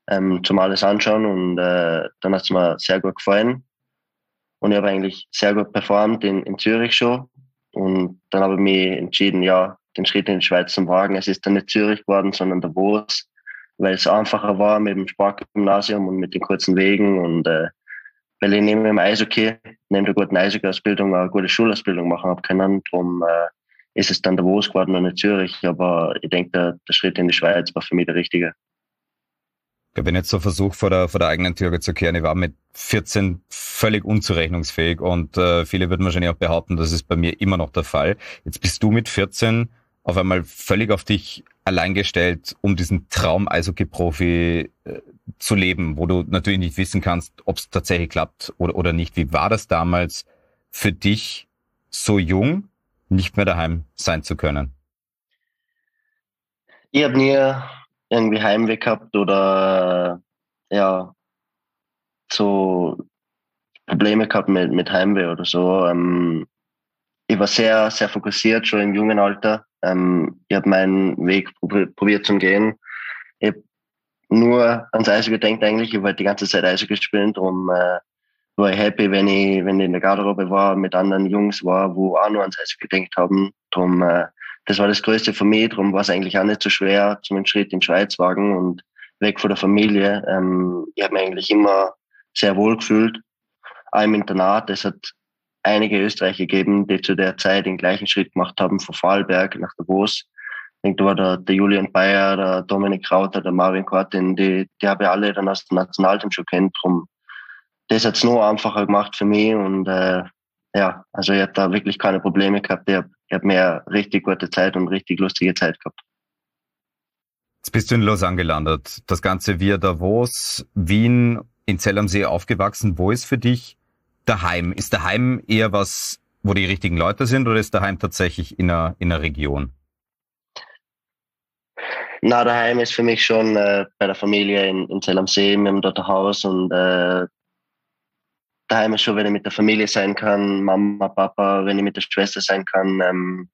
zum alles anschauen und dann hat es mir sehr gut gefallen. Und ich habe eigentlich sehr gut performt in Zürich schon. Und dann habe ich mich entschieden, ja, den Schritt in die Schweiz zu wagen. Es ist dann nicht Zürich geworden, sondern Davos, weil es einfacher war mit dem Sportgymnasium und mit den kurzen Wegen. Und weil ich neben dem Eishockey, neben der guten Eishockey-Ausbildung eine gute Schulausbildung machen habe können. Darum ist es dann Davos geworden und nicht Zürich. Aber ich denke, der Schritt in die Schweiz war für mich der richtige. Wenn ich jetzt so versuche, vor der eigenen Tür zu kehren, ich war mit 14 völlig unzurechnungsfähig und viele würden wahrscheinlich auch behaupten, das ist bei mir immer noch der Fall. Jetzt bist du mit 14 auf einmal völlig auf dich allein gestellt, um diesen Traum Eishockey-Profi zu leben, wo du natürlich nicht wissen kannst, ob es tatsächlich klappt oder nicht. Wie war das damals für dich, so jung, nicht mehr daheim sein zu können? Ich habe nie irgendwie Heimweh gehabt oder ja so Probleme gehabt mit Heimweh oder so. Ich war sehr, sehr fokussiert schon im jungen Alter. Ich habe meinen Weg probiert zu gehen. Ich habe nur ans Eishockey gedacht eigentlich. Ich wollte die ganze Zeit Eishockey spielen. Darum war ich happy, wenn ich in der Garderobe war, mit anderen Jungs war, wo auch nur ans Eishockey gedacht haben. Darum das war das Größte für mich, darum war es eigentlich auch nicht so schwer, zum Schritt in die Schweiz wagen und weg von der Familie. Ich habe mich eigentlich immer sehr wohl gefühlt, auch im Internat. Es hat einige Österreicher gegeben, die zu der Zeit den gleichen Schritt gemacht haben, von Vorarlberg nach Davos. Ich denke, da war der Julian Bayer, der Dominik Rauter, der Marvin Kortin, die habe ich alle dann aus dem Nationalteam schon kennt. Drum, das hat es noch einfacher gemacht für mich und ja, also ich habe da wirklich keine Probleme gehabt. Ich hab mehr richtig gute Zeit und richtig lustige Zeit gehabt. Jetzt bist du in Lausanne gelandet. Das Ganze via Davos, Wien, in Zell am See aufgewachsen. Wo ist für dich daheim? Ist daheim eher was, wo die richtigen Leute sind, oder ist daheim tatsächlich in einer Region? Na, daheim ist für mich schon bei der Familie in Zell am See. Wir haben dort ein Haus und daheim ist schon, wenn ich mit der Familie sein kann, Mama, Papa, wenn ich mit der Schwester sein kann.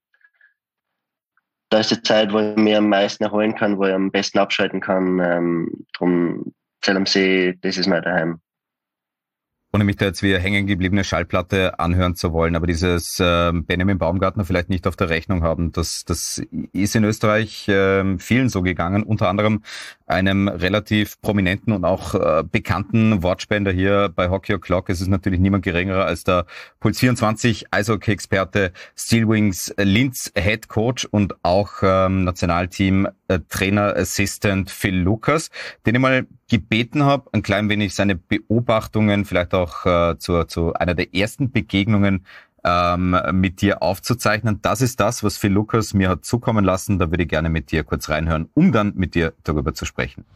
Da ist die Zeit, wo ich mir am meisten erholen kann, wo ich am besten abschalten kann. Drum Zell am See, das ist mein Daheim. Ohne mich da jetzt wie eine hängen gebliebene Schallplatte anhören zu wollen, aber dieses Benjamin Baumgartner vielleicht nicht auf der Rechnung haben, das ist in Österreich vielen so gegangen, unter anderem einem relativ prominenten und auch bekannten Wortspender hier bei Hockey O'Clock. Es ist natürlich niemand geringerer als der Puls24 Eishockey-Experte Steelwings Linz Head Coach und auch Nationalteam Trainer Assistant Phil Lucas, den ich mal gebeten habe, ein klein wenig seine Beobachtungen, vielleicht auch zu einer der ersten Begegnungen mit dir aufzuzeichnen. Das ist das, was Phil Lucas mir hat zukommen lassen. Da würde ich gerne mit dir kurz reinhören, um dann mit dir darüber zu sprechen.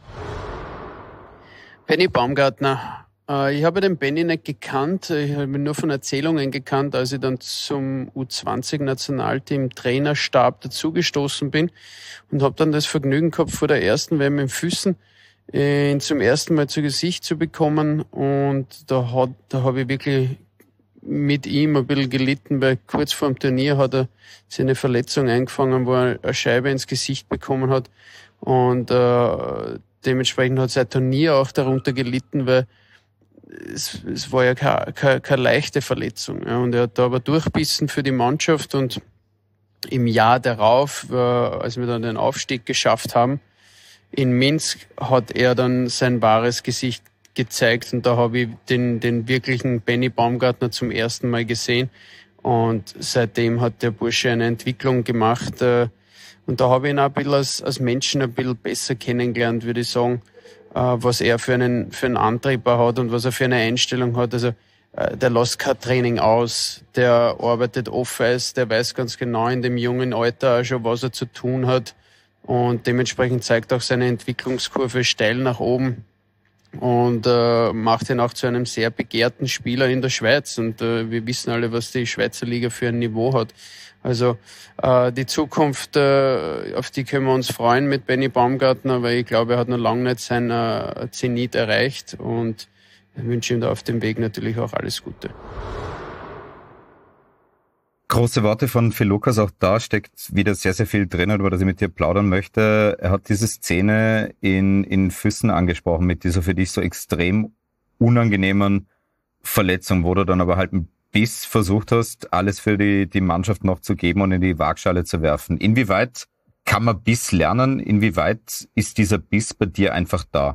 Benny Baumgartner. Ich habe den Benny nicht gekannt. Ich habe ihn nur von Erzählungen gekannt, als ich dann zum U20-Nationalteam Trainerstab dazugestoßen bin und habe dann das Vergnügen gehabt, vor der ersten WM in Füssen ihn zum ersten Mal zu Gesicht zu bekommen. Und da habe ich wirklich mit ihm ein bisschen gelitten, weil kurz vor dem Turnier hat er seine Verletzung eingefangen, wo er eine Scheibe ins Gesicht bekommen hat. Und dementsprechend hat sein Turnier auch darunter gelitten, weil es war ja keine leichte Verletzung. Ja. Und er hat da aber durchbissen für die Mannschaft. Und im Jahr darauf, als wir dann den Aufstieg geschafft haben, in Minsk hat er dann sein wahres Gesicht gezeigt und da habe ich den wirklichen Benny Baumgartner zum ersten Mal gesehen und seitdem hat der Bursche eine Entwicklung gemacht und da habe ich ihn auch ein bisschen als Menschen ein bisschen besser kennengelernt, würde ich sagen, was er für einen Antrieb hat und was er für eine Einstellung hat. Also der lässt kein Training aus, der arbeitet off-Eis, der weiß ganz genau in dem jungen Alter auch schon, was er zu tun hat und dementsprechend zeigt auch seine Entwicklungskurve steil nach oben. Und macht ihn auch zu einem sehr begehrten Spieler in der Schweiz. Und wir wissen alle, was die Schweizer Liga für ein Niveau hat. Also die Zukunft, auf die können wir uns freuen mit Benny Baumgartner, weil ich glaube, er hat noch lange nicht sein Zenit erreicht. Und ich wünsche ihm da auf dem Weg natürlich auch alles Gute. Große Worte von Phil Lucas, auch da steckt wieder sehr, sehr viel drin, über das ich mit dir plaudern möchte. Er hat diese Szene in Füssen angesprochen, mit dieser für dich so extrem unangenehmen Verletzung, wo du dann aber halt einen Biss versucht hast, alles für die Mannschaft noch zu geben und in die Waagschale zu werfen. Inwieweit kann man Biss lernen? Inwieweit ist dieser Biss bei dir einfach da?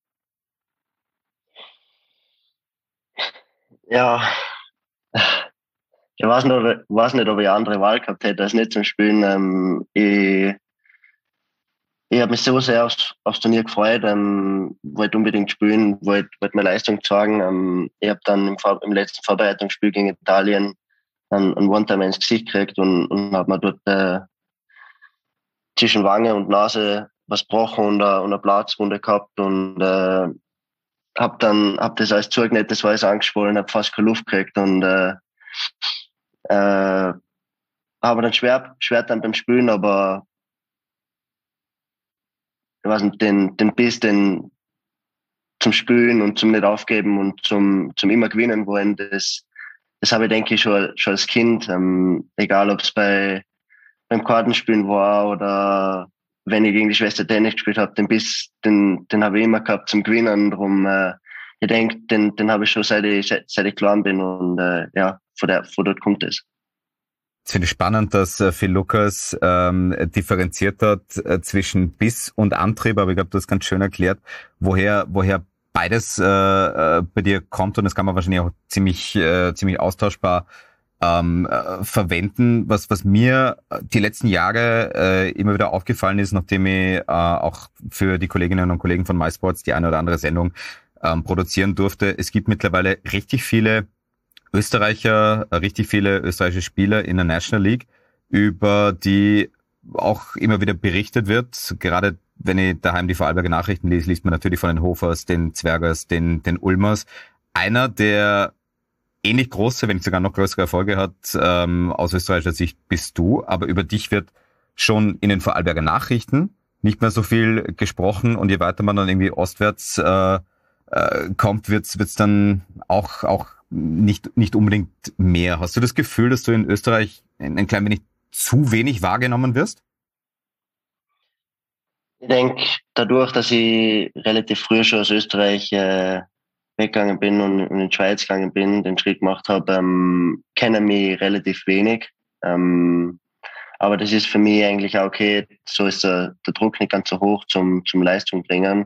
Ja, ich weiß nicht, ob ich eine andere Wahl gehabt hätte, als nicht zum Spielen. Ich habe mich so sehr aufs Turnier gefreut, wollte unbedingt spielen, wollte meine Leistung zeigen. Ich habe dann im letzten Vorbereitungsspiel gegen Italien einen One-Timer ins Gesicht gekriegt und habe mir dort zwischen Wange und Nase was gebrochen und eine Platzwunde gehabt und hab das alles zugenäht, das war alles angeschwollen, hab fast keine Luft gekriegt und aber dann schwer dann beim Spielen, aber ich weiß nicht, den Biss, den zum Spielen und zum nicht aufgeben und zum immer gewinnen wollen, das habe ich, denke ich, schon als Kind, egal ob es beim Kartenspielen war oder wenn ich gegen die Schwester Tennis gespielt habe, den Biss, den habe ich immer gehabt zum Gewinnen, drum ich denke, den habe ich schon seit ich klein bin und von dort kommt es. Ich finde es spannend, dass Phil Lucas differenziert hat zwischen Biss und Antrieb, aber ich glaube, du hast ganz schön erklärt, woher beides bei dir kommt und das kann man wahrscheinlich auch ziemlich austauschbar verwenden. Was mir die letzten Jahre immer wieder aufgefallen ist, nachdem ich auch für die Kolleginnen und Kollegen von MySports die eine oder andere Sendung produzieren durfte, es gibt mittlerweile richtig viele österreichische Spieler in der National League, über die auch immer wieder berichtet wird. Gerade wenn ich daheim die Vorarlberger Nachrichten lese, liest man natürlich von den Hofers, den Zwergers, den Ulmers. Einer, der ähnlich große, wenn nicht sogar noch größere Erfolge hat, aus österreichischer Sicht bist du, aber über dich wird schon in den Vorarlberger Nachrichten nicht mehr so viel gesprochen und je weiter man dann irgendwie ostwärts kommt, wird's dann auch nicht unbedingt mehr. Hast du das Gefühl, dass du in Österreich ein klein wenig zu wenig wahrgenommen wirst? Ich denke, dadurch, dass ich relativ früh schon aus Österreich weggegangen bin und in die Schweiz gegangen bin, den Schritt gemacht habe, kennen mich relativ wenig. Aber das ist für mich eigentlich auch okay. So ist der Druck nicht ganz so hoch zum Leistung bringen.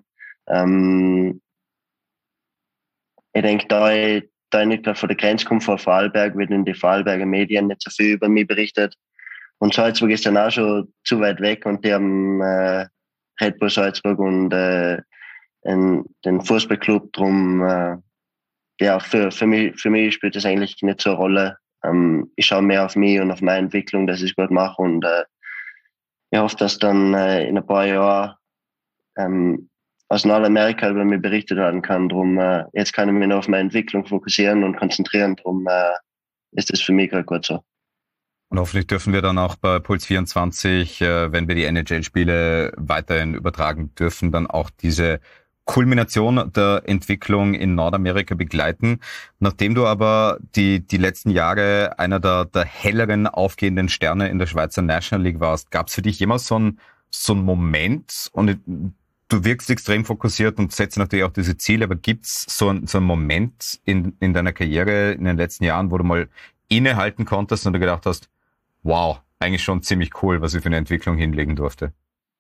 Ich denke, da ich nicht gerade von der Grenze komme, von Vorarlberg, wird in die Vorarlberger Medien nicht so viel über mich berichtet. Und Salzburg ist dann auch schon zu weit weg und die haben Red Bull Salzburg und den Fußballclub drum. Für mich spielt das eigentlich nicht so eine Rolle. Ich schaue mehr auf mich und auf meine Entwicklung, dass ich es gut mache und ich hoffe, dass dann in ein paar Jahren aus Nordamerika über mich berichtet werden kann. Drum, jetzt kann ich mich noch auf meine Entwicklung fokussieren und konzentrieren. Drum ist das für mich gerade gut so. Und hoffentlich dürfen wir dann auch bei Puls 24, wenn wir die NHL-Spiele weiterhin übertragen dürfen, dann auch diese Kulmination der Entwicklung in Nordamerika begleiten. Nachdem du aber die letzten Jahre einer der helleren aufgehenden Sterne in der Schweizer National League warst, gab es für dich jemals so einen Moment, und du wirkst extrem fokussiert und setzt natürlich auch diese Ziele, aber gibt's so einen Moment in deiner Karriere in den letzten Jahren, wo du mal innehalten konntest und du gedacht hast, wow, eigentlich schon ziemlich cool, was ich für eine Entwicklung hinlegen durfte?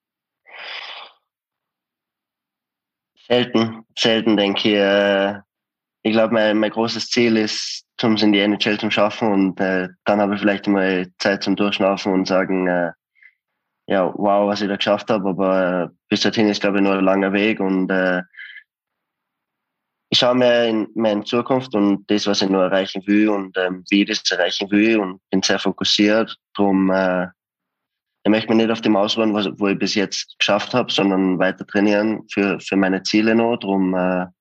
Selten denke ich. Ich glaube, mein großes Ziel ist, es in die NHL zu schaffen und dann habe ich vielleicht mal Zeit zum Durchschnaufen und sagen, ja, wow, was ich da geschafft habe, aber bis dorthin ist, glaube ich, noch ein langer Weg und ich schaue mehr in Zukunft und das, was ich noch erreichen will und wie ich das erreichen will und bin sehr fokussiert. Drum, ich möchte mich nicht auf dem ausruhen, wo ich bis jetzt geschafft habe, sondern weiter trainieren für meine Ziele noch. Drum,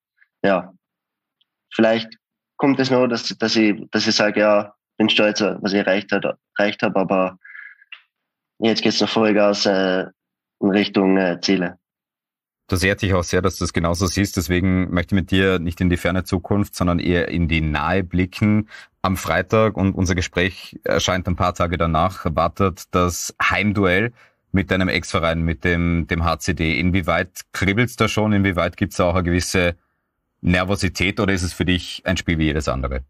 vielleicht kommt es noch, dass ich sage, ja, bin stolz, was ich erreicht habe, aber jetzt geht's noch Vollgas in Richtung Ziele. Das ehrt dich auch sehr, dass du es genauso siehst. Deswegen möchte ich mit dir nicht in die ferne Zukunft, sondern eher in die nahe blicken. Am Freitag, und unser Gespräch erscheint ein paar Tage danach, wartet das Heimduell mit deinem Ex-Verein, mit dem HCD. Inwieweit kribbelt's da schon? Inwieweit gibt's da auch eine gewisse Nervosität, oder ist es für dich ein Spiel wie jedes andere?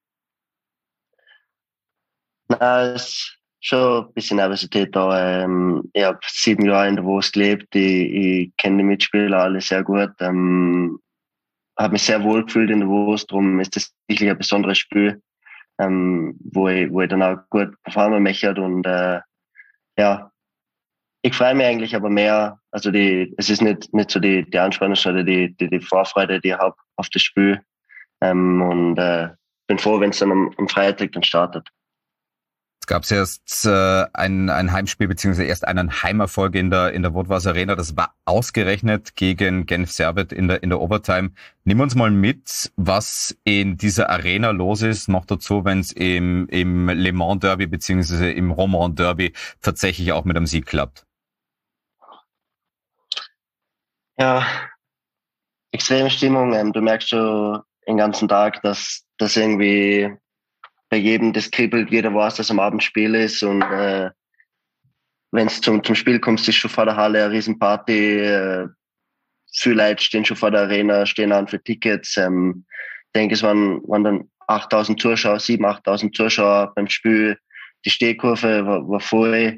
Na, es ist schon ein bisschen Nervosität da. Ich habe 7 Jahre in Davos gelebt. Ich kenne die Mitspieler alle sehr gut. Habe mich sehr wohl gefühlt in Davos. Darum ist das sicherlich ein besonderes Spiel, wo ich dann auch gut performen möchte. Und ich freue mich eigentlich aber mehr. Also es ist nicht so die Anspannung, sondern die Vorfreude, die ich habe auf das Spiel. Und bin froh, wenn es dann am Freitag dann startet. Es gab erst ein Heimspiel, beziehungsweise erst einen Heimerfolg in der Vodvaz Arena. Das war ausgerechnet gegen Genf Servet in der Overtime. Nimm uns mal mit, was in dieser Arena los ist. Noch dazu, wenn es im Le Mans Derby beziehungsweise im Romand Derby tatsächlich auch mit einem Sieg klappt. Ja, extreme Stimmung. Du merkst schon den ganzen Tag, dass das irgendwie bei jedem das kribbelt, jeder weiß, dass am Abend Spiel ist, und wenn es zum Spiel kommt, ist schon vor der Halle eine Riesenparty. Viele Leute stehen schon vor der Arena, stehen an für Tickets. Ich denke, es waren dann 8.000 Zuschauer, 7.000, 8.000 Zuschauer beim Spiel. Die Stehkurve war voll.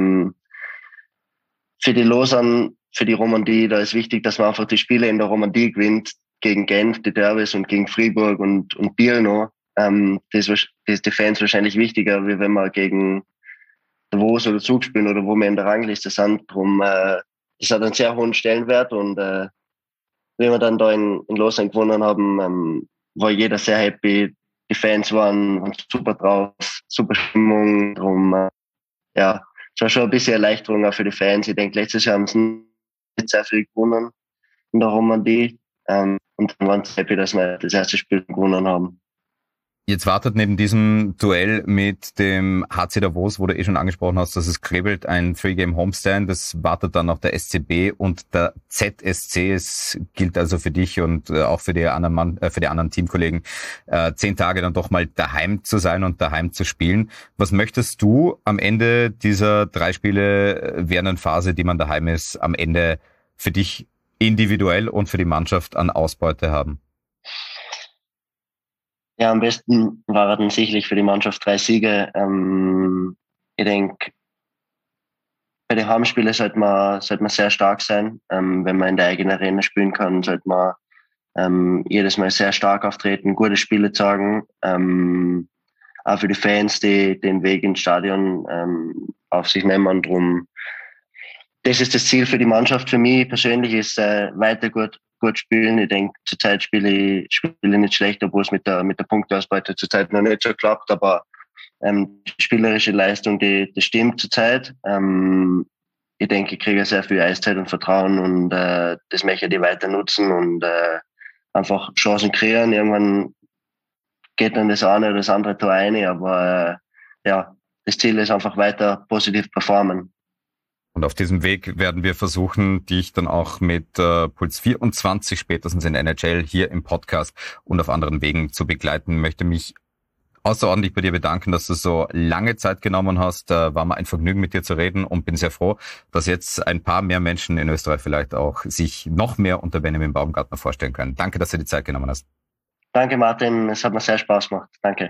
Für die Losern, für die Romandie, da ist wichtig, dass man einfach die Spiele in der Romandie gewinnt, gegen Genf, die Derbys, und gegen Fribourg und Biel noch. Das ist die Fans wahrscheinlich wichtiger, wie wenn wir gegen Davos oder Zug spielen oder wo wir in der Rangliste sind. Drum, das hat einen sehr hohen Stellenwert, und wenn wir dann da in Lausanne gewonnen haben, war jeder sehr happy. Die Fans waren super drauf, super Stimmung. Drum, es war schon ein bisschen Erleichterung auch für die Fans. Ich denke, letztes Jahr haben sie nicht sehr viel gewonnen in der Romandie, und dann waren sie happy, dass wir das erste Spiel gewonnen haben. Jetzt wartet neben diesem Duell mit dem HC Davos, wo du schon angesprochen hast, dass es kribbelt, ein Three-Game Homestand. Das wartet dann noch der SCB und der ZSC. Es gilt also für dich und auch für die anderen Teamkollegen, 10 Tage dann doch mal daheim zu sein und daheim zu spielen. Was möchtest du am Ende dieser 3 Spiele während der Phase, die man daheim ist, am Ende für dich individuell und für die Mannschaft an Ausbeute haben? Ja, am besten waren dann sicherlich für die Mannschaft 3 Siege. Ich denke, bei den Heimspielen sollte man sehr stark sein. Wenn man in der eigenen Arena spielen kann, sollte man jedes Mal sehr stark auftreten, gute Spiele zeigen. Auch für die Fans, die den Weg ins Stadion auf sich nehmen. Drum, das ist das Ziel für die Mannschaft. Für mich persönlich ist weiter gut spielen. Ich denke, zurzeit spiele ich nicht schlecht, obwohl es mit der Punkteausbeute zurzeit noch nicht so klappt, aber die spielerische Leistung, die stimmt zurzeit. Ich denke, ich kriege sehr viel Eiszeit und Vertrauen, und das möchte ich weiter nutzen und einfach Chancen kreieren. Irgendwann geht dann das eine oder das andere Tor rein, aber das Ziel ist einfach weiter positiv performen. Und auf diesem Weg werden wir versuchen, dich dann auch mit Puls 24 spätestens in der NHL hier im Podcast und auf anderen Wegen zu begleiten. Ich möchte mich außerordentlich bei dir bedanken, dass du so lange Zeit genommen hast. War mal ein Vergnügen, mit dir zu reden, und bin sehr froh, dass jetzt ein paar mehr Menschen in Österreich vielleicht auch sich noch mehr unter Benjamin Baumgartner vorstellen können. Danke, dass du die Zeit genommen hast. Danke, Martin. Es hat mir sehr Spaß gemacht. Danke.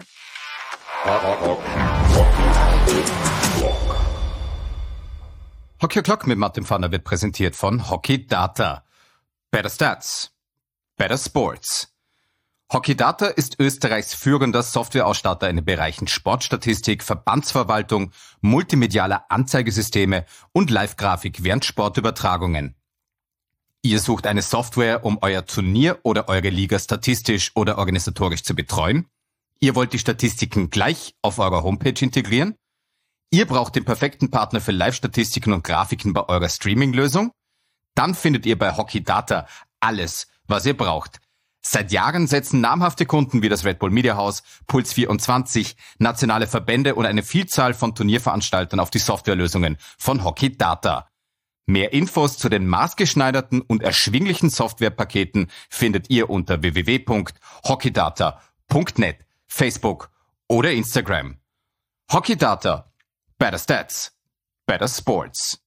Hockey O'Clock mit Martin Pfanner wird präsentiert von Hockey Data. Better Stats. Better Sports. Hockey Data ist Österreichs führender Softwareausstatter in den Bereichen Sportstatistik, Verbandsverwaltung, multimedialer Anzeigesysteme und Live-Grafik während Sportübertragungen. Ihr sucht eine Software, um euer Turnier oder eure Liga statistisch oder organisatorisch zu betreuen? Ihr wollt die Statistiken gleich auf eurer Homepage integrieren? Ihr braucht den perfekten Partner für Live-Statistiken und Grafiken bei eurer Streaming-Lösung? Dann findet ihr bei Hockey Data alles, was ihr braucht. Seit Jahren setzen namhafte Kunden wie das Red Bull Media House, Puls 24, nationale Verbände und eine Vielzahl von Turnierveranstaltern auf die Softwarelösungen von Hockey Data. Mehr Infos zu den maßgeschneiderten und erschwinglichen Softwarepaketen findet ihr unter www.hockeydata.net, Facebook oder Instagram. Hockey Data. Better Stats. Better Sports.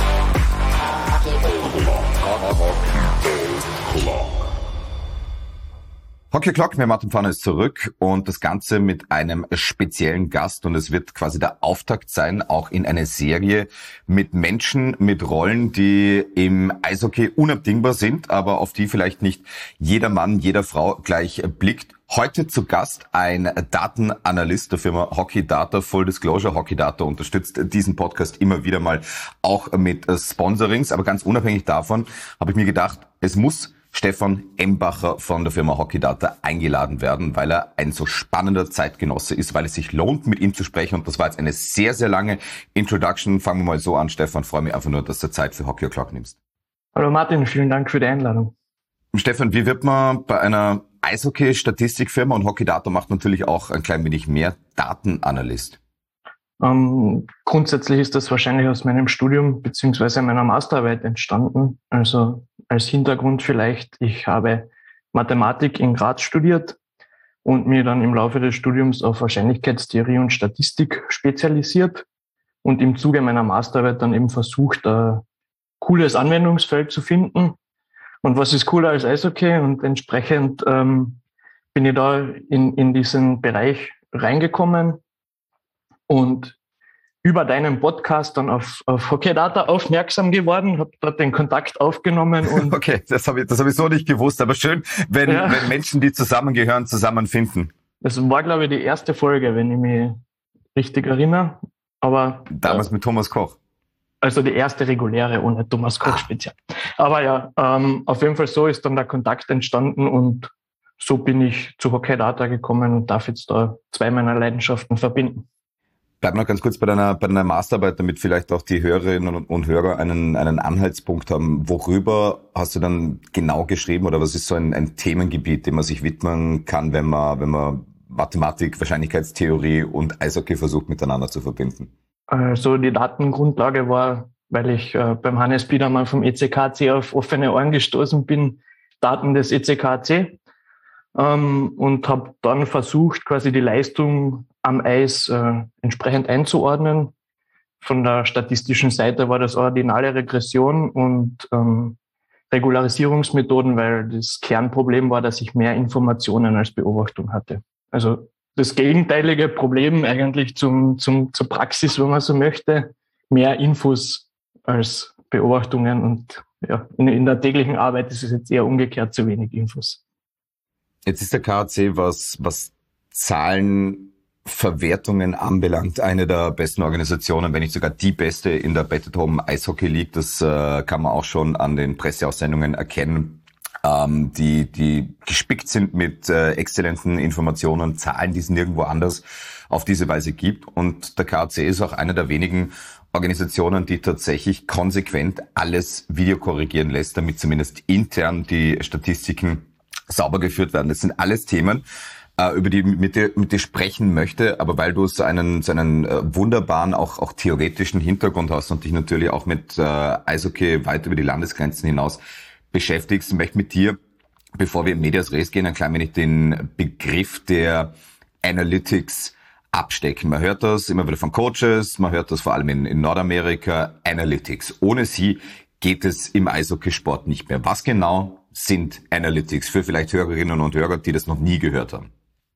Hockey Clock mit Martin Pfanner ist zurück und das Ganze mit einem speziellen Gast und es wird quasi der Auftakt sein, auch in eine Serie mit Menschen, mit Rollen, die im Eishockey unabdingbar sind, aber auf die vielleicht nicht jeder Mann, jeder Frau gleich blickt. Heute zu Gast ein Datenanalyst der Firma Hockey Data. Full Disclosure, Hockey Data unterstützt diesen Podcast immer wieder mal auch mit Sponsorings, aber ganz unabhängig davon habe ich mir gedacht, es muss Stefan Embacher von der Firma Hockey Data eingeladen werden, weil er ein so spannender Zeitgenosse ist, weil es sich lohnt, mit ihm zu sprechen. Und das war jetzt eine sehr, sehr lange Introduction. Fangen wir mal so an, Stefan. Freue mich einfach nur, dass du Zeit für Hockey O'Clock nimmst. Hallo Martin, vielen Dank für die Einladung. Stefan, wie wird man bei einer Eishockey-Statistikfirma, und Hockey Data macht natürlich auch ein klein wenig mehr, Datenanalyst? Grundsätzlich ist das wahrscheinlich aus meinem Studium beziehungsweise meiner Masterarbeit entstanden. Also als Hintergrund vielleicht, ich habe Mathematik in Graz studiert und mir dann im Laufe des Studiums auf Wahrscheinlichkeitstheorie und Statistik spezialisiert und im Zuge meiner Masterarbeit dann eben versucht, ein cooles Anwendungsfeld zu finden. Und was ist cooler als Eishockey? Und entsprechend bin ich da in diesen Bereich reingekommen und über deinen Podcast dann auf Hockey Data aufmerksam geworden, habe dort den Kontakt aufgenommen. Und okay, das hab ich so nicht gewusst, aber schön, wenn Menschen, die zusammengehören, zusammenfinden. Das war, glaube ich, die erste Folge, wenn ich mich richtig erinnere. Aber damals mit Thomas Koch. Also die erste reguläre ohne Thomas Koch speziell. Aber ja, auf jeden Fall so ist dann der Kontakt entstanden und so bin ich zu Hockey Data gekommen und darf jetzt da zwei meiner Leidenschaften verbinden. Bleib noch ganz kurz bei deiner Masterarbeit, damit vielleicht auch die Hörerinnen und Hörer einen Anhaltspunkt haben. Worüber hast du dann genau geschrieben oder was ist so ein Themengebiet, dem man sich widmen kann, wenn man Mathematik, Wahrscheinlichkeitstheorie und Eishockey versucht miteinander zu verbinden? Also die Datengrundlage war, weil ich beim Hannes Biedermann vom ECKC auf offene Ohren gestoßen bin, Daten des ECKC und habe dann versucht, quasi die Leistung am Eis entsprechend einzuordnen. Von der statistischen Seite war das ordinale Regression und Regularisierungsmethoden, weil das Kernproblem war, dass ich mehr Informationen als Beobachtung hatte. Also das gegenteilige Problem eigentlich zur Praxis, wenn man so möchte, mehr Infos als Beobachtungen und ja, in der täglichen Arbeit ist es jetzt eher umgekehrt, zu wenig Infos. Jetzt ist der KAC, was Zahlenverwertungen anbelangt, eine der besten Organisationen, wenn nicht sogar die beste in der Betted Home Eishockey League. Das kann man auch schon an den Presseaussendungen erkennen, die gespickt sind mit exzellenten Informationen, Zahlen, die es nirgendwo anders auf diese Weise gibt. Und der KAC ist auch eine der wenigen Organisationen, die tatsächlich konsequent alles videokorrigieren lässt, damit zumindest intern die Statistiken sauber geführt werden. Das sind alles Themen, über die ich mit dir sprechen möchte, aber weil du so einen wunderbaren, auch theoretischen Hintergrund hast und dich natürlich auch mit Eishockey weit über die Landesgrenzen hinaus beschäftigst, möchte mit dir, bevor wir in Medias Res gehen, ein klein wenig den Begriff der Analytics abstecken. Man hört das immer wieder von Coaches, man hört das vor allem in Nordamerika, Analytics. Ohne sie geht es im Eishockeysport nicht mehr. Was genau sind Analytics für vielleicht Hörerinnen und Hörer, die das noch nie gehört haben?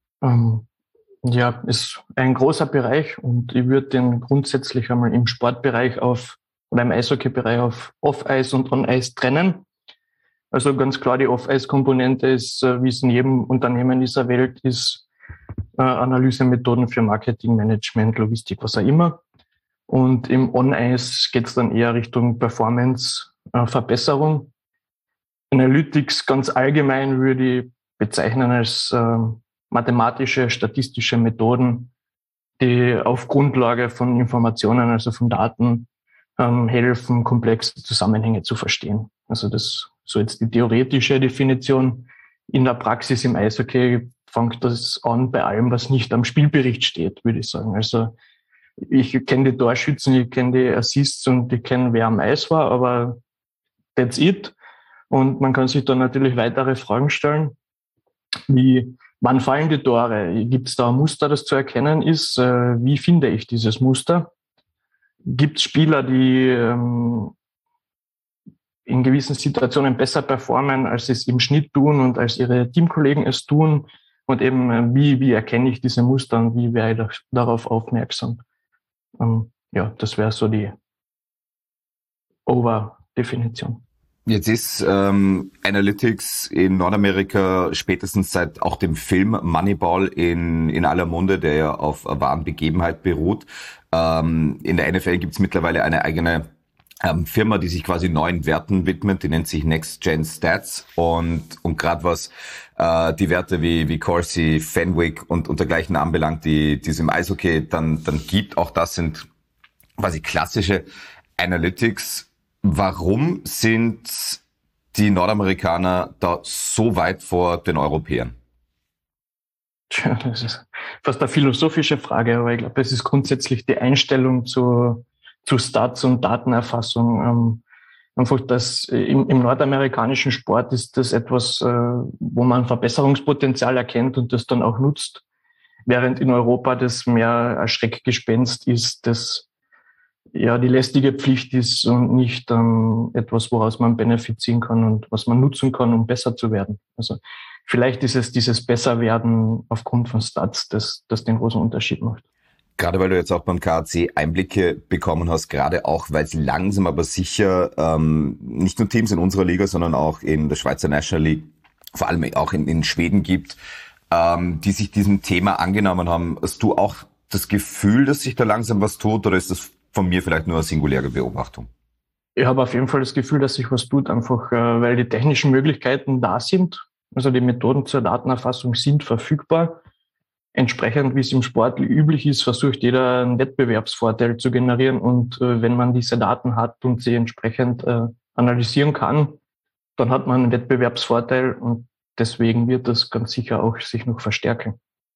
Ja, ist ein großer Bereich und ich würde den grundsätzlich einmal im Sportbereich oder im Eishockeybereich auf Off-Ice und On-Ice trennen. Also ganz klar, die Off-Ice-Komponente ist, wie es in jedem Unternehmen dieser Welt ist, Analysemethoden für Marketing, Management, Logistik, was auch immer. Und im On-Ice geht es dann eher Richtung Performance-Verbesserung. Analytics ganz allgemein würde ich bezeichnen als mathematische, statistische Methoden, die auf Grundlage von Informationen, also von Daten, helfen, komplexe Zusammenhänge zu verstehen. Also das so jetzt die theoretische Definition. In der Praxis im Eishockey fängt das an bei allem, was nicht am Spielbericht steht, würde ich sagen. Also Ich kenne die Torschützen, ich kenne die Assists und ich kenne, wer am Eis war, aber that's it. Und man kann sich dann natürlich weitere Fragen stellen, wie, wann fallen die Tore? Gibt es da ein Muster, das zu erkennen ist? Wie finde ich dieses Muster? Gibt es Spieler, die in gewissen Situationen besser performen, als sie es im Schnitt tun und als ihre Teamkollegen es tun? Und eben, wie erkenne ich diese Muster und wie werde ich darauf aufmerksam? Ja, das wäre so die Over-Definition. Jetzt ist Analytics in Nordamerika spätestens seit auch dem Film Moneyball in aller Munde, der ja auf wahren Begebenheit beruht. In der NFL gibt es mittlerweile eine eigene Firma, die sich quasi neuen Werten widmet, die nennt sich Next Gen Stats und gerade was die Werte wie Corsi, Fenwick und dergleichen anbelangt, die es im Eishockey dann gibt, auch das sind quasi klassische Analytics. Warum sind die Nordamerikaner da so weit vor den Europäern? Tja, das ist fast eine philosophische Frage, aber ich glaube, es ist grundsätzlich die Einstellung zu Stats und Datenerfassung. Einfach, dass im nordamerikanischen Sport ist das etwas, wo man Verbesserungspotenzial erkennt und das dann auch nutzt, während in Europa das mehr ein Schreckgespenst ist, das ja die lästige Pflicht ist und nicht etwas, woraus man Benefit ziehen kann und was man nutzen kann, um besser zu werden. Also vielleicht ist es dieses Besserwerden aufgrund von Stats, das den großen Unterschied macht. Gerade weil du jetzt auch beim KAC Einblicke bekommen hast, gerade auch, weil es langsam aber sicher nicht nur Teams in unserer Liga, sondern auch in der Schweizer National League, vor allem auch in Schweden gibt, die sich diesem Thema angenommen haben. Hast du auch das Gefühl, dass sich da langsam was tut, oder ist das von mir vielleicht nur eine singuläre Beobachtung? Ich habe auf jeden Fall das Gefühl, dass sich was tut, einfach weil die technischen Möglichkeiten da sind. Also die Methoden zur Datenerfassung sind verfügbar. Entsprechend, wie es im Sport üblich ist, versucht jeder einen Wettbewerbsvorteil zu generieren. Und wenn man diese Daten hat und sie entsprechend analysieren kann, dann hat man einen Wettbewerbsvorteil und deswegen wird das ganz sicher auch sich noch verstärken.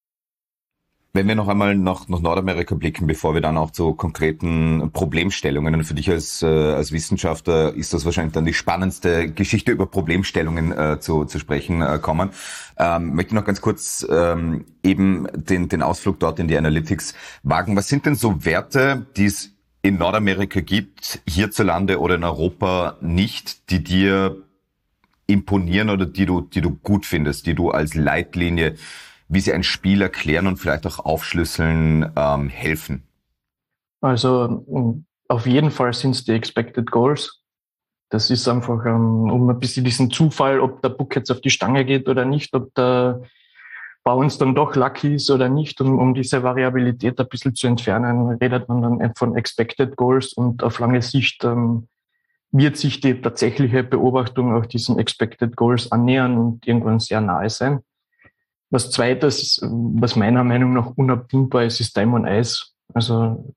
Wenn wir noch einmal nach Nordamerika blicken, bevor wir dann auch zu konkreten Problemstellungen, und für dich als Wissenschaftler ist das wahrscheinlich dann die spannendste Geschichte über Problemstellungen zu sprechen kommen, möchte ich noch ganz kurz eben den Ausflug dort in die Analytics wagen. Was sind denn so Werte, die es in Nordamerika gibt, hierzulande oder in Europa nicht, die dir imponieren oder die du gut findest, die du als Leitlinie, wie sie ein Spiel erklären und vielleicht auch aufschlüsseln, helfen? Also auf jeden Fall sind es die Expected Goals. Das ist einfach um ein bisschen diesen Zufall, ob der Puck jetzt auf die Stange geht oder nicht, ob der Bounce dann doch lucky ist oder nicht. Um diese Variabilität ein bisschen zu entfernen, redet man dann von Expected Goals und auf lange Sicht wird sich die tatsächliche Beobachtung auch diesen Expected Goals annähern und irgendwann sehr nahe sein. Was Zweites, was meiner Meinung nach unabdingbar ist, ist Time on Ice. Also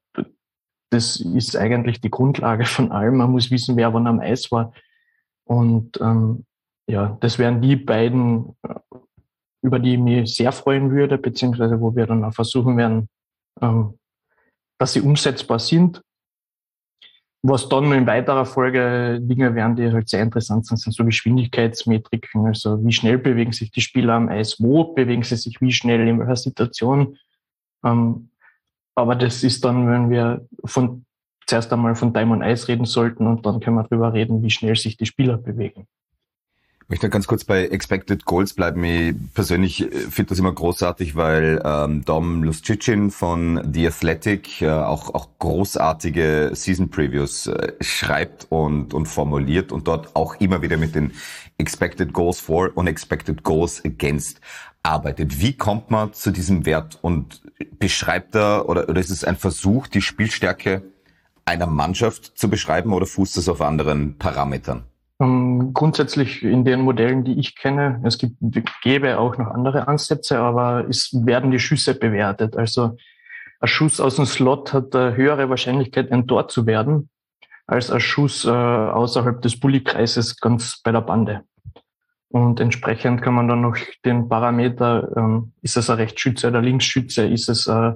das ist eigentlich die Grundlage von allem. Man muss wissen, wer wann am Eis war. Und ja, das wären die beiden, über die ich mich sehr freuen würde, beziehungsweise wo wir dann auch versuchen werden, dass sie umsetzbar sind. Was dann in weiterer Folge Dinge wären, die halt sehr interessant sind, sind so Geschwindigkeitsmetriken. Also wie schnell bewegen sich die Spieler am Eis, wo bewegen sie sich wie schnell, in welcher Situation. Aber das ist dann, wenn wir zuerst einmal von Time on Ice reden sollten und dann können wir darüber reden, wie schnell sich die Spieler bewegen. Ich möchte ganz kurz bei Expected Goals bleiben. Ich persönlich finde das immer großartig, weil Dom Luszczyszyn von The Athletic auch großartige Season Previews schreibt und formuliert und dort auch immer wieder mit den Expected Goals for und Expected Goals against arbeitet. Wie kommt man zu diesem Wert und beschreibt er oder ist es ein Versuch, die Spielstärke einer Mannschaft zu beschreiben oder fußt es auf anderen Parametern? Grundsätzlich in den Modellen, die ich kenne, gäbe auch noch andere Ansätze, aber es werden die Schüsse bewertet. Also ein Schuss aus dem Slot hat eine höhere Wahrscheinlichkeit, ein Tor zu werden, als ein Schuss außerhalb des Bullykreises ganz bei der Bande. Und entsprechend kann man dann noch den Parameter, ist es ein Rechtsschütze oder Linksschütze, ist es ein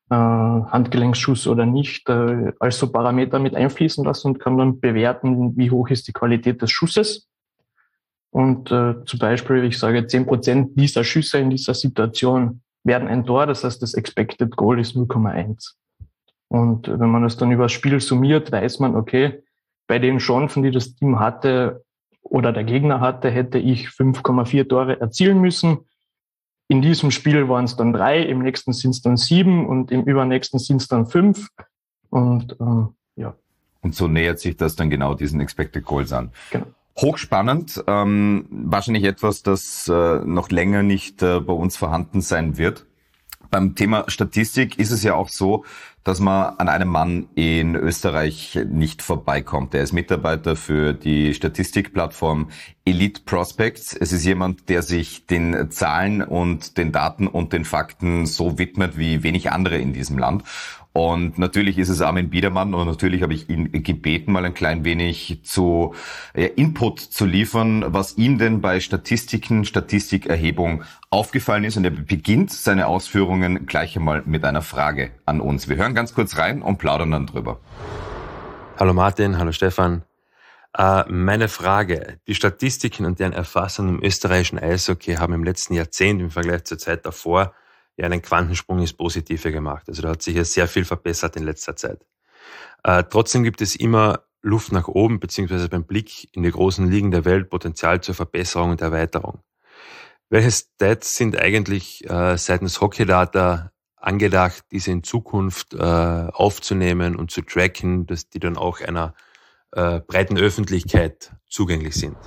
Handgelenksschuss oder nicht, als so Parameter mit einfließen lassen und kann dann bewerten, wie hoch ist die Qualität des Schusses. Und zum Beispiel, ich sage 10% dieser Schüsse in dieser Situation werden ein Tor, das heißt, das Expected Goal ist 0,1. Und wenn man das dann über das Spiel summiert, weiß man, okay, bei den Chancen, die das Team hatte oder der Gegner hatte, hätte ich 5,4 Tore erzielen müssen. In diesem Spiel waren es dann 3, im nächsten sind es dann 7 und im übernächsten sind es dann 5. Und ja. Und so nähert sich das dann genau diesen Expected Goals an. Genau. Hochspannend, wahrscheinlich etwas, das noch länger nicht bei uns vorhanden sein wird. Beim Thema Statistik ist es ja auch so, dass man an einem Mann in Österreich nicht vorbeikommt. Er ist Mitarbeiter für die Statistikplattform Elite Prospects. Es ist jemand, der sich den Zahlen und den Daten und den Fakten so widmet wie wenig andere in diesem Land. Und natürlich ist es Armin Biedermann und natürlich habe ich ihn gebeten, mal ein klein wenig zu Input zu liefern, was ihm denn bei Statistikerhebung aufgefallen ist. Und er beginnt seine Ausführungen gleich einmal mit einer Frage an uns. Wir hören ganz kurz rein und plaudern dann drüber. Hallo Martin, hallo Stefan. Meine Frage: Die Statistiken und deren Erfassung im österreichischen Eishockey haben im letzten Jahrzehnt im Vergleich zur Zeit davor ja einen Quantensprung ins Positive gemacht. Also da hat sich ja sehr viel verbessert in letzter Zeit. Trotzdem gibt es immer Luft nach oben, beziehungsweise beim Blick in die großen Ligen der Welt Potenzial zur Verbesserung und Erweiterung. Welche Stats sind eigentlich seitens Hockey Data angedacht, diese in Zukunft aufzunehmen und zu tracken, dass die dann auch einer breiten Öffentlichkeit zugänglich sind?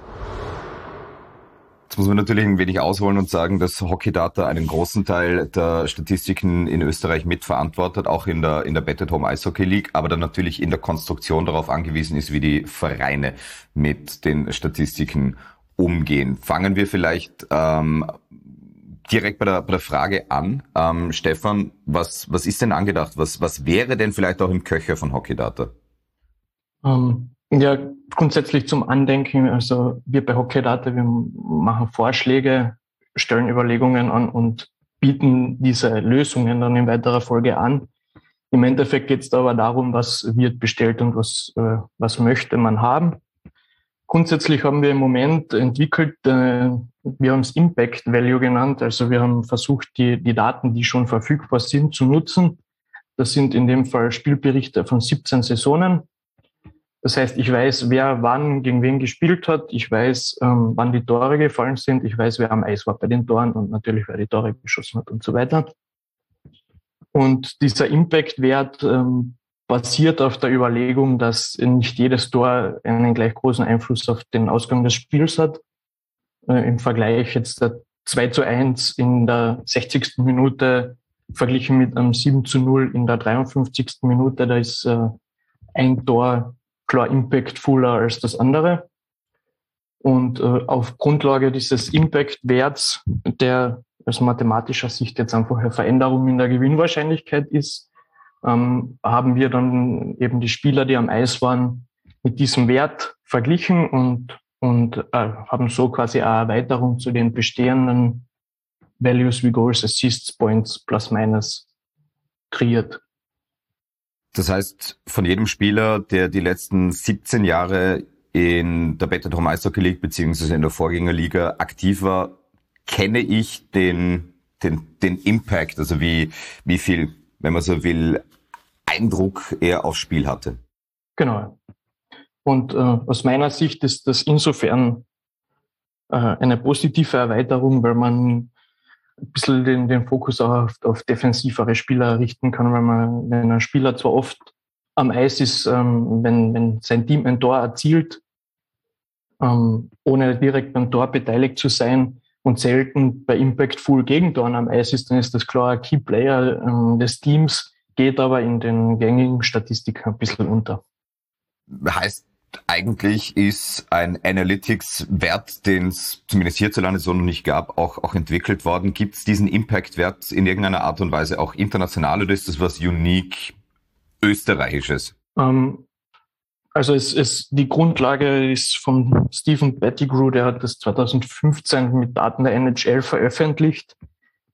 Jetzt muss man natürlich ein wenig ausholen und sagen, dass Hockey Data einen großen Teil der Statistiken in Österreich mitverantwortet, auch in der Betted Home Eishockey League, aber dann natürlich in der Konstruktion darauf angewiesen ist, wie die Vereine mit den Statistiken umgehen. Fangen wir vielleicht direkt bei der Frage an. Stefan, was ist denn angedacht? Was wäre denn vielleicht auch im Köcher von Hockey Data? Ja, grundsätzlich zum Andenken. Also wir bei Hockey Data, wir machen Vorschläge, stellen Überlegungen an und bieten diese Lösungen dann in weiterer Folge an. Im Endeffekt geht es aber darum, was wird bestellt und was möchte man haben. Grundsätzlich haben wir im Moment entwickelt, wir haben es Impact Value genannt. Also wir haben versucht, die Daten, die schon verfügbar sind, zu nutzen. Das sind in dem Fall Spielberichte von 17 Saisonen. Das heißt, ich weiß, wer wann gegen wen gespielt hat. Ich weiß, wann die Tore gefallen sind. Ich weiß, wer am Eis war bei den Toren und natürlich, wer die Tore geschossen hat und so weiter. Und dieser Impact-Wert basiert auf der Überlegung, dass nicht jedes Tor einen gleich großen Einfluss auf den Ausgang des Spiels hat. Im Vergleich jetzt der 2:1 in der 60. Minute verglichen mit einem 7:0 in der 53. Minute. Da ist ein Tor klar impactfuller als das andere. Und auf Grundlage dieses Impact-Werts, der aus mathematischer Sicht jetzt einfach eine Veränderung in der Gewinnwahrscheinlichkeit ist, haben wir dann eben die Spieler, die am Eis waren, mit diesem Wert verglichen und haben so quasi eine Erweiterung zu den bestehenden Values wie Goals, Assists, Points, Plus, Minus kreiert. Das heißt, von jedem Spieler, der die letzten 17 Jahre in der Betted Home Eishockey League beziehungsweise in der Vorgängerliga aktiv war, kenne ich den Impact, also wie viel, wenn man so will, Eindruck er aufs Spiel hatte. Genau. Und aus meiner Sicht ist das insofern eine positive Erweiterung, weil man ein bisschen den Fokus auch auf defensivere Spieler richten kann, weil wenn ein Spieler zwar oft am Eis ist, wenn sein Team ein Tor erzielt, ohne direkt am Tor beteiligt zu sein und selten bei Impactful Gegentoren am Eis ist, dann ist das klar ein Key Player des Teams, geht aber in den gängigen Statistiken ein bisschen unter. Heißt, eigentlich ist ein Analytics-Wert, den es zumindest hierzulande so noch nicht gab, auch entwickelt worden. Gibt es diesen Impact-Wert in irgendeiner Art und Weise auch international oder ist das was unique Österreichisches? Also die Grundlage ist von Stephen Pettigrew, der hat das 2015 mit Daten der NHL veröffentlicht.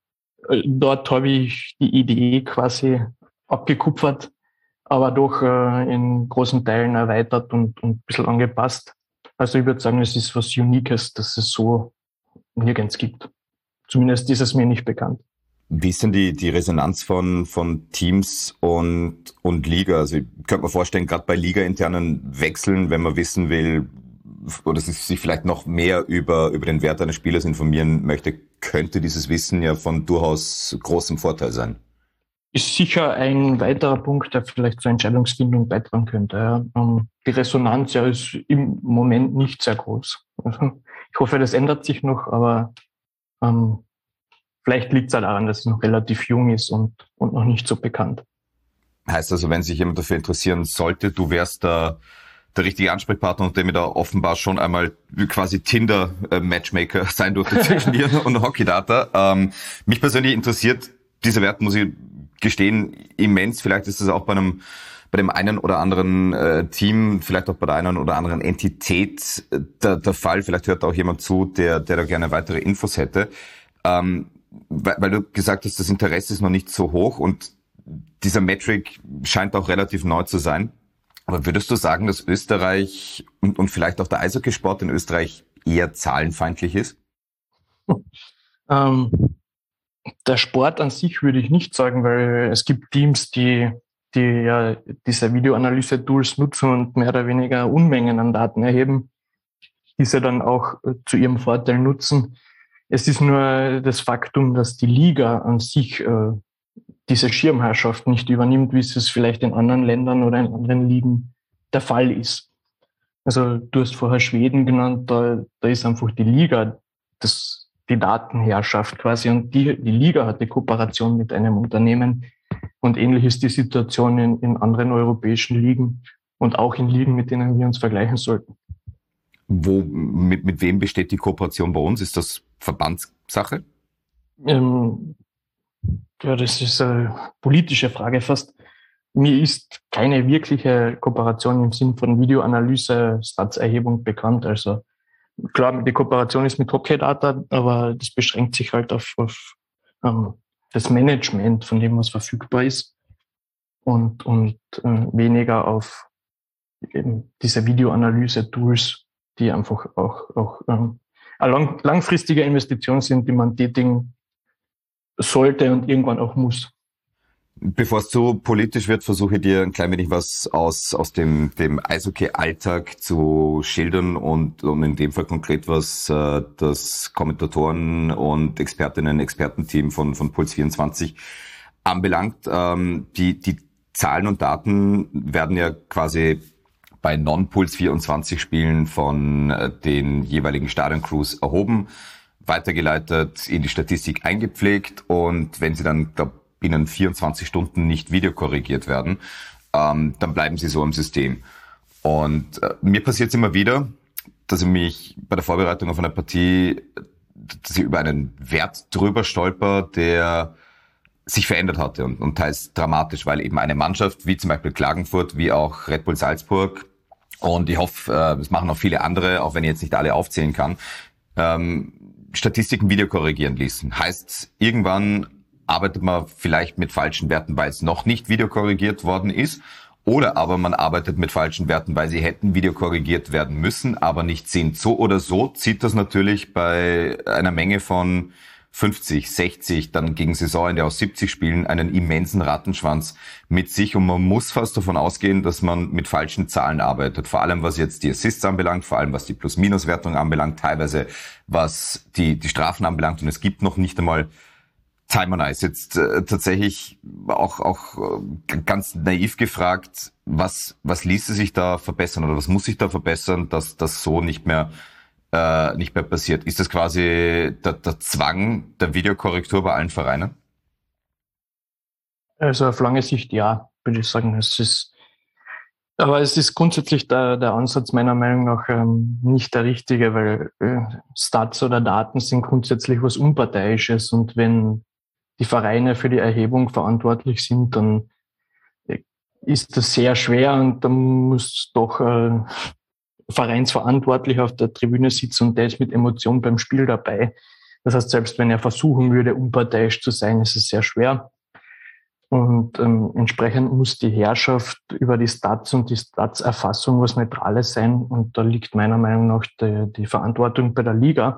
dort habe ich die Idee quasi abgekupfert, aber doch in großen Teilen erweitert und ein bisschen angepasst. Also ich würde sagen, es ist was Uniques, das es so nirgends gibt. Zumindest ist es mir nicht bekannt. Wie ist denn die Resonanz von Teams und Liga? Also ich könnte mir vorstellen, gerade bei Liga-internen Wechseln, wenn man wissen will oder sich vielleicht noch mehr über den Wert eines Spielers informieren möchte, könnte dieses Wissen ja von durchaus großem Vorteil sein. Ist sicher ein weiterer Punkt, der vielleicht zur Entscheidungsfindung beitragen könnte. Ja. Die Resonanz ja ist im Moment nicht sehr groß. Also ich hoffe, das ändert sich noch, aber vielleicht liegt es ja daran, dass es noch relativ jung ist und noch nicht so bekannt. Heißt also, wenn sich jemand dafür interessieren sollte, du wärst da der richtige Ansprechpartner, und der mir da offenbar schon einmal quasi Tinder-Matchmaker sein durfte zwischen dir und Hockey Data. Mich persönlich interessiert dieser Wert, muss ich gestehen, immens. Vielleicht ist es auch bei dem einen oder anderen Team, vielleicht auch bei der einen oder anderen Entität der Fall. Vielleicht hört auch jemand zu, der da gerne weitere Infos hätte. Weil du gesagt hast, das Interesse ist noch nicht so hoch und dieser Metric scheint auch relativ neu zu sein. Aber würdest du sagen, dass Österreich und vielleicht auch der Eishockeysport in Österreich eher zahlenfeindlich ist? Der Sport an sich würde ich nicht sagen, weil es gibt Teams, die ja diese Videoanalyse-Tools nutzen und mehr oder weniger Unmengen an Daten erheben, die sie dann auch zu ihrem Vorteil nutzen. Es ist nur das Faktum, dass die Liga an sich diese Schirmherrschaft nicht übernimmt, wie es vielleicht in anderen Ländern oder in anderen Ligen der Fall ist. Also du hast vorher Schweden genannt, da ist einfach die Liga, die Datenherrschaft quasi, und die Liga hat die Kooperation mit einem Unternehmen, und ähnlich ist die Situation in anderen europäischen Ligen und auch in Ligen, mit denen wir uns vergleichen sollten. Mit wem besteht die Kooperation bei uns? Ist das Verbandssache? Ja, das ist eine politische Frage fast. Mir ist keine wirkliche Kooperation im Sinn von Videoanalyse, Statserhebung bekannt. Also klar, die Kooperation ist mit Hockey Data, aber das beschränkt sich halt auf das Management von dem, was verfügbar ist, und weniger auf eben diese Videoanalyse-Tools, die einfach auch eine langfristige Investition sind, die man tätigen sollte und irgendwann auch muss. Bevor es zu politisch wird, versuche ich dir ein klein wenig was aus dem Eishockey-Alltag zu schildern und in dem Fall konkret, was das Kommentatoren- und Expertenteam von Puls24 anbelangt. Die Zahlen und Daten werden ja quasi bei Non-Puls24-Spielen von den jeweiligen Stadioncrews erhoben, weitergeleitet, in die Statistik eingepflegt, und wenn sie dann, binnen 24 Stunden nicht videokorrigiert werden, dann bleiben sie so im System. Und mir passiert es immer wieder, dass ich mich bei der Vorbereitung auf eine Partie, dass ich über einen Wert drüber stolper, der sich verändert hatte und teils dramatisch, weil eben eine Mannschaft wie zum Beispiel Klagenfurt, wie auch Red Bull Salzburg, und ich hoffe, das machen auch viele andere, auch wenn ich jetzt nicht alle aufzählen kann, Statistiken videokorrigieren ließen. Heißt, irgendwann arbeitet man vielleicht mit falschen Werten, weil es noch nicht videokorrigiert worden ist, oder aber man arbeitet mit falschen Werten, weil sie hätten videokorrigiert werden müssen, aber nicht sind. So oder so zieht das natürlich bei einer Menge von 50, 60, dann gegen Saisonende aus 70 Spielen einen immensen Rattenschwanz mit sich, und man muss fast davon ausgehen, dass man mit falschen Zahlen arbeitet. Vor allem was jetzt die Assists anbelangt, vor allem was die Plus-Minus-Wertung anbelangt, teilweise was die Strafen anbelangt, und es gibt noch nicht einmal Time on Ice. Jetzt tatsächlich auch ganz naiv gefragt, was ließe sich da verbessern oder was muss sich da verbessern, dass das so nicht mehr passiert? Ist das quasi der Zwang der Videokorrektur bei allen Vereinen? Also auf lange Sicht ja, würde ich sagen. Aber es ist grundsätzlich der Ansatz meiner Meinung nach nicht der richtige, weil Stats oder Daten sind grundsätzlich was Unparteiisches, und wenn die Vereine für die Erhebung verantwortlich sind, dann ist das sehr schwer, und dann muss doch Vereinsverantwortlich auf der Tribüne sitzen und der ist mit Emotion beim Spiel dabei. Das heißt, selbst wenn er versuchen würde, unparteiisch zu sein, ist es sehr schwer. Und entsprechend muss die Herrschaft über die Stats und die Statserfassung was Neutrales sein. Und da liegt meiner Meinung nach die Verantwortung bei der Liga.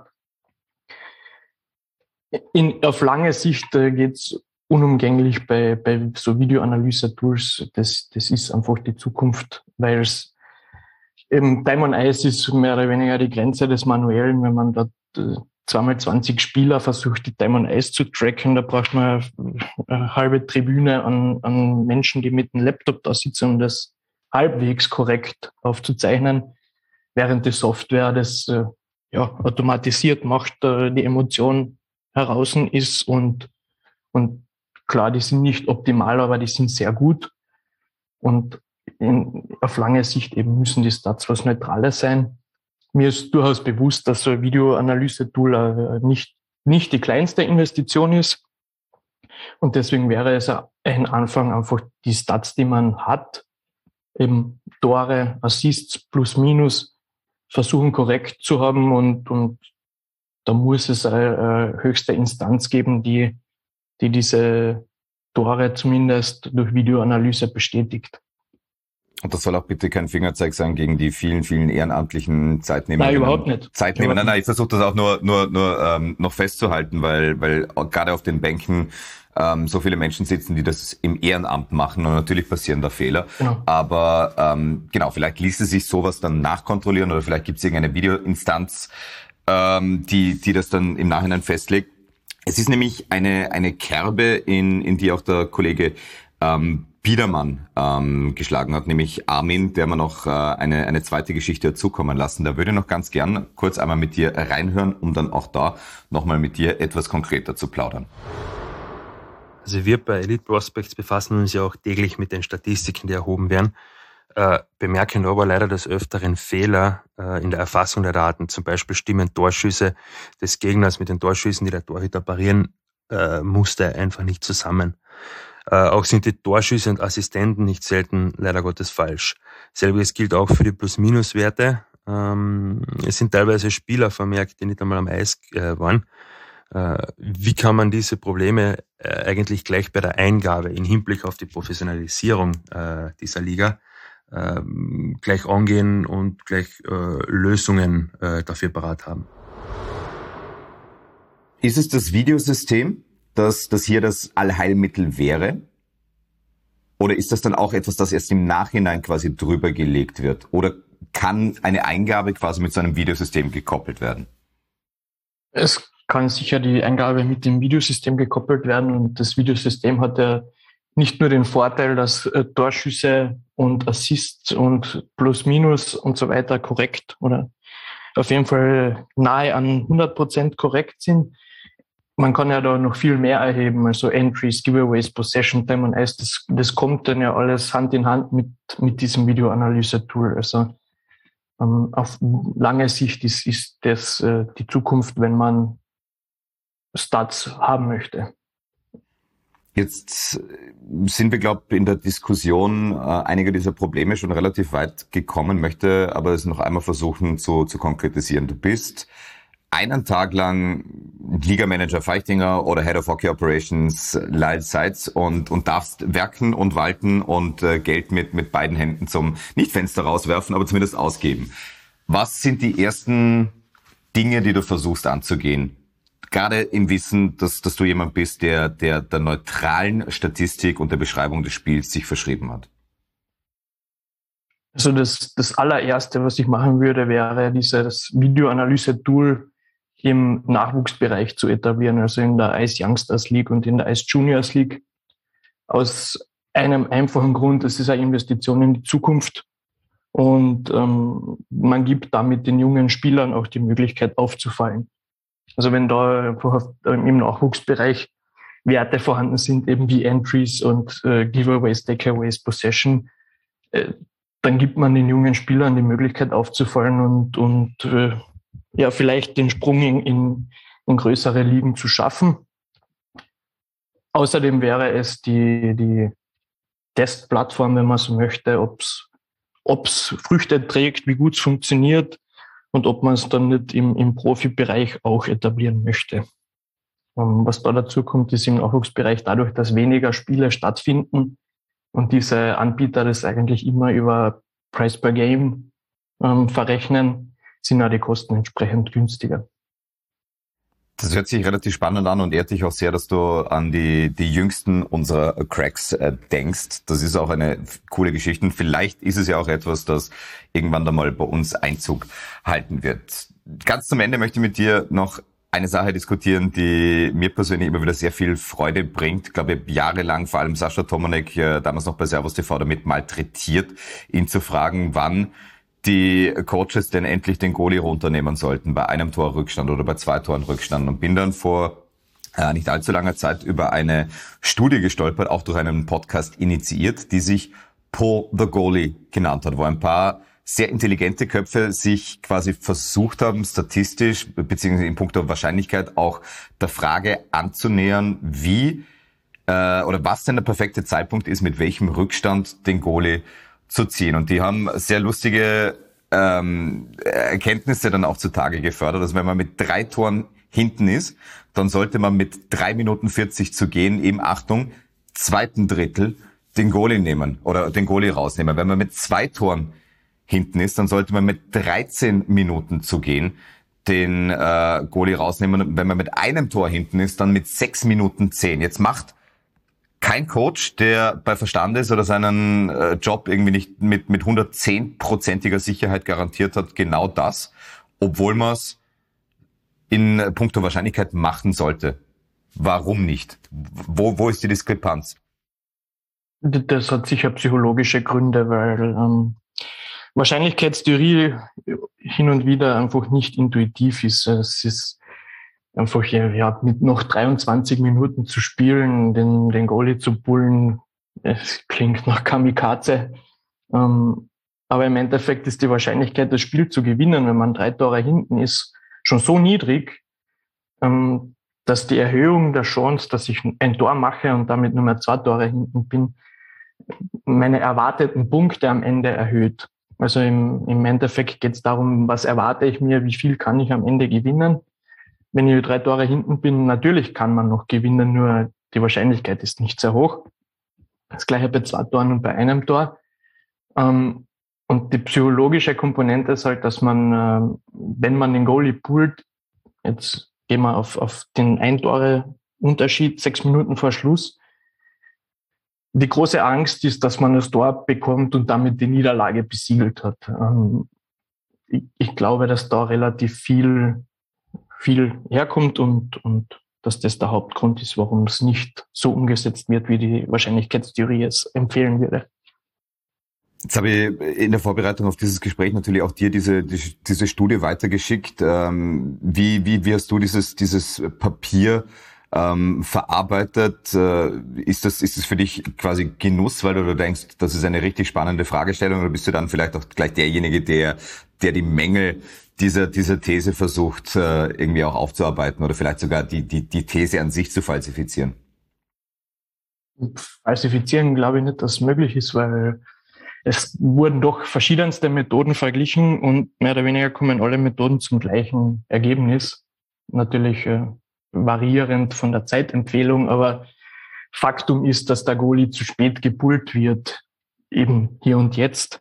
Auf lange Sicht geht's unumgänglich bei so Videoanalyse-Tools. Das ist einfach die Zukunft, weil es eben Time on Ice ist mehr oder weniger die Grenze des Manuellen. Wenn man dort 2x20 Spieler versucht, die Time on Ice zu tracken, da braucht man eine halbe Tribüne an Menschen, die mit dem Laptop da sitzen, um das halbwegs korrekt aufzuzeichnen, während die Software das automatisiert macht, die Emotion heraus ist und klar, die sind nicht optimal, aber die sind sehr gut und auf lange Sicht eben müssen die Stats was Neutrales sein. Mir ist durchaus bewusst, dass so ein Videoanalyse-Tool nicht die kleinste Investition ist. Und deswegen wäre es ein Anfang, einfach die Stats, die man hat, eben Tore, Assists, plus, minus, versuchen korrekt zu haben. Und da muss es eine höchste Instanz geben, die diese Tore zumindest durch Videoanalyse bestätigt. Und das soll auch bitte kein Fingerzeig sein gegen die vielen, vielen ehrenamtlichen Zeitnehmer. Nein, überhaupt nicht. Zeitnehmer. Nein, ich versuche das auch nur noch festzuhalten, weil gerade auf den Bänken so viele Menschen sitzen, die das im Ehrenamt machen und natürlich passieren da Fehler. Genau. Aber vielleicht ließe sich sowas dann nachkontrollieren oder vielleicht gibt es irgendeine Videoinstanz, die das dann im Nachhinein festlegt. Es ist nämlich eine Kerbe, in die auch der Kollege Biedermann geschlagen hat, nämlich Armin, der man noch eine zweite Geschichte dazukommen lassen. Da würde ich noch ganz gern kurz einmal mit dir reinhören, um dann auch da nochmal mit dir etwas konkreter zu plaudern. Also wir bei Elite Prospects befassen uns ja auch täglich mit den Statistiken, die erhoben werden, bemerken aber leider des Öfteren Fehler in der Erfassung der Daten. Zum Beispiel stimmen Torschüsse des Gegners mit den Torschüssen, die der Torhüter parieren musste, einfach nicht zusammen. Auch sind die Torschüsse und Assistenten nicht selten leider Gottes falsch. Selbiges gilt auch für die Plus-Minus-Werte. Es sind teilweise Spieler vermerkt, die nicht einmal am Eis waren. Wie kann man diese Probleme eigentlich gleich bei der Eingabe im Hinblick auf die Professionalisierung dieser Liga gleich angehen und gleich Lösungen dafür parat haben? Ist es das Videosystem, dass hier das Allheilmittel wäre? Oder ist das dann auch etwas, das erst im Nachhinein quasi drüber gelegt wird? Oder kann eine Eingabe quasi mit so einem Videosystem gekoppelt werden? Es kann sicher die Eingabe mit dem Videosystem gekoppelt werden und das Videosystem hat ja nicht nur den Vorteil, dass Torschüsse und Assists und Plus, Minus und so weiter korrekt oder auf jeden Fall nahe an 100% korrekt sind. Man kann ja da noch viel mehr erheben, also Entries, Giveaways, Possession, Time on Ice, das kommt dann ja alles Hand in Hand mit diesem Videoanalyse-Tool. Also auf lange Sicht ist das die Zukunft, wenn man Stats haben möchte. Jetzt sind wir, glaube ich, in der Diskussion einiger dieser Probleme schon relativ weit gekommen, möchte aber es noch einmal versuchen zu konkretisieren. Du bist einen Tag lang Ligamanager Feichtinger oder Head of Hockey Operations Lyle Seitz und darfst werken und walten und Geld mit beiden Händen zum nicht Fenster rauswerfen, aber zumindest ausgeben. Was sind die ersten Dinge, die du versuchst anzugehen? Gerade im Wissen, dass du jemand bist, der neutralen Statistik und der Beschreibung des Spiels sich verschrieben hat. Also das allererste, was ich machen würde, wäre dieses Videoanalyse-Tool im Nachwuchsbereich zu etablieren, also in der Ice Youngsters League und in der Ice Juniors League. Aus einem einfachen Grund, es ist eine Investition in die Zukunft und man gibt damit den jungen Spielern auch die Möglichkeit aufzufallen. Also wenn da einfach im Nachwuchsbereich Werte vorhanden sind, eben wie Entries und Giveaways, Takeaways, Possession, dann gibt man den jungen Spielern die Möglichkeit aufzufallen und vielleicht den Sprung in größere Ligen zu schaffen. Außerdem wäre es die Testplattform, wenn man so möchte, ob's Früchte trägt, wie gut es funktioniert und ob man es dann nicht im Profibereich auch etablieren möchte. Was da dazu kommt, ist im Nachwuchsbereich dadurch, dass weniger Spiele stattfinden und diese Anbieter das eigentlich immer über Price per Game verrechnen, sind auch die Kosten entsprechend günstiger. Das hört sich relativ spannend an und ehrt dich auch sehr, dass du an die jüngsten unserer Cracks denkst. Das ist auch eine coole Geschichte. Vielleicht ist es ja auch etwas, das irgendwann da mal bei uns Einzug halten wird. Ganz zum Ende möchte ich mit dir noch eine Sache diskutieren, die mir persönlich immer wieder sehr viel Freude bringt. Ich glaube, ich habe jahrelang vor allem Sascha Tomanek, damals noch bei Servus TV, damit malträtiert, ihn zu fragen, wann die Coaches denn endlich den Goalie runternehmen sollten bei einem Tor Rückstand oder bei 2 Toren Rückstand, und bin dann vor nicht allzu langer Zeit über eine Studie gestolpert, auch durch einen Podcast initiiert, die sich Pull the Goalie genannt hat, wo ein paar sehr intelligente Köpfe sich quasi versucht haben, statistisch beziehungsweise in puncto Wahrscheinlichkeit auch der Frage anzunähern, wie oder was denn der perfekte Zeitpunkt ist, mit welchem Rückstand den Goalie zu ziehen. Und die haben sehr lustige Erkenntnisse dann auch zutage gefördert. Also wenn man mit 3 Toren hinten ist, dann sollte man mit 3 Minuten 40 zu gehen im, Achtung, zweiten Drittel den Goalie nehmen oder den Goalie rausnehmen. Wenn man mit 2 Toren hinten ist, dann sollte man mit 13 Minuten zu gehen den Goalie rausnehmen. Wenn man mit einem Tor hinten ist, dann mit 6 Minuten 10. Jetzt macht kein Coach, der bei Verstand ist oder seinen Job irgendwie nicht mit 110%iger Sicherheit garantiert hat, genau das, obwohl man es in puncto Wahrscheinlichkeit machen sollte. Warum nicht? Wo ist die Diskrepanz? Das hat sicher psychologische Gründe, weil Wahrscheinlichkeitstheorie hin und wieder einfach nicht intuitiv ist. Es ist einfach, ja, mit noch 23 Minuten zu spielen, den Goalie zu pullen, es klingt nach Kamikaze. Aber im Endeffekt ist die Wahrscheinlichkeit, das Spiel zu gewinnen, wenn man 3 Tore hinten ist, schon so niedrig, dass die Erhöhung der Chance, dass ich ein Tor mache und damit nur mehr 2 Tore hinten bin, meine erwarteten Punkte am Ende erhöht. Also im Endeffekt geht es darum, was erwarte ich mir, wie viel kann ich am Ende gewinnen. Wenn ich 3 Tore hinten bin, natürlich kann man noch gewinnen, nur die Wahrscheinlichkeit ist nicht sehr hoch. Das Gleiche bei 2 Toren und bei einem Tor. Und die psychologische Komponente ist halt, dass man, wenn man den Goalie pullt, jetzt gehen wir auf den 1-Tore-Unterschied, 6 Minuten vor Schluss. Die große Angst ist, dass man das Tor bekommt und damit die Niederlage besiegelt hat. Ich glaube, dass da relativ viel herkommt und dass das der Hauptgrund ist, warum es nicht so umgesetzt wird, wie die Wahrscheinlichkeitstheorie es empfehlen würde. Jetzt habe ich in der Vorbereitung auf dieses Gespräch natürlich auch dir diese Studie weitergeschickt. Wie hast du dieses Papier verarbeitet? Ist das für dich quasi Genuss, weil du denkst, das ist eine richtig spannende Fragestellung, oder bist du dann vielleicht auch gleich derjenige, der die Mängel dieser These versucht irgendwie auch aufzuarbeiten oder vielleicht sogar die These an sich zu falsifizieren? Falsifizieren glaube ich nicht, dass es möglich ist, weil es wurden doch verschiedenste Methoden verglichen und mehr oder weniger kommen alle Methoden zum gleichen Ergebnis. Natürlich variierend von der Zeitempfehlung, aber Faktum ist, dass der Goalie zu spät gepullt wird, eben hier und jetzt.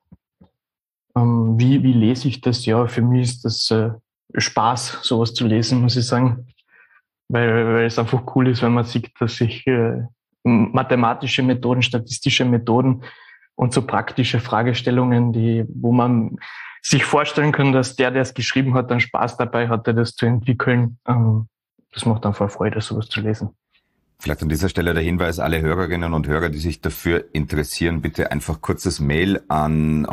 Wie lese ich das? Ja, für mich ist das Spaß, sowas zu lesen, muss ich sagen, weil es einfach cool ist, wenn man sieht, dass sich mathematische Methoden, statistische Methoden und so praktische Fragestellungen, wo man sich vorstellen kann, dass der es geschrieben hat, dann Spaß dabei hatte, das zu entwickeln. Das macht einfach Freude, sowas zu lesen. Vielleicht an dieser Stelle der Hinweis, alle Hörerinnen und Hörer, die sich dafür interessieren, bitte einfach kurzes Mail an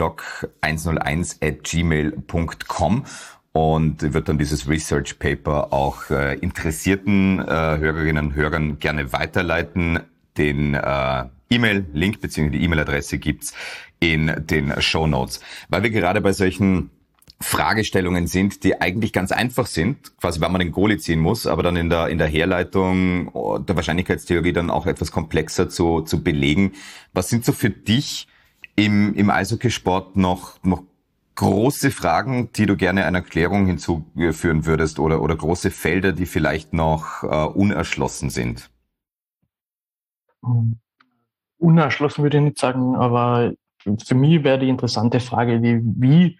hockeyoclock101@gmail.com und wird dann dieses Research Paper auch interessierten Hörerinnen und Hörern gerne weiterleiten. Den E-Mail-Link bzw. die E-Mail-Adresse gibt's in den Shownotes. Weil wir gerade bei solchen Fragestellungen sind, die eigentlich ganz einfach sind, quasi wann man den Goalie ziehen muss, aber dann in der Herleitung der Wahrscheinlichkeitstheorie dann auch etwas komplexer zu belegen. Was sind so für dich im Eishockeysport noch große Fragen, die du gerne einer Klärung hinzuführen würdest oder große Felder, die vielleicht noch unerschlossen sind? Unerschlossen würde ich nicht sagen, aber für mich wäre die interessante Frage, wie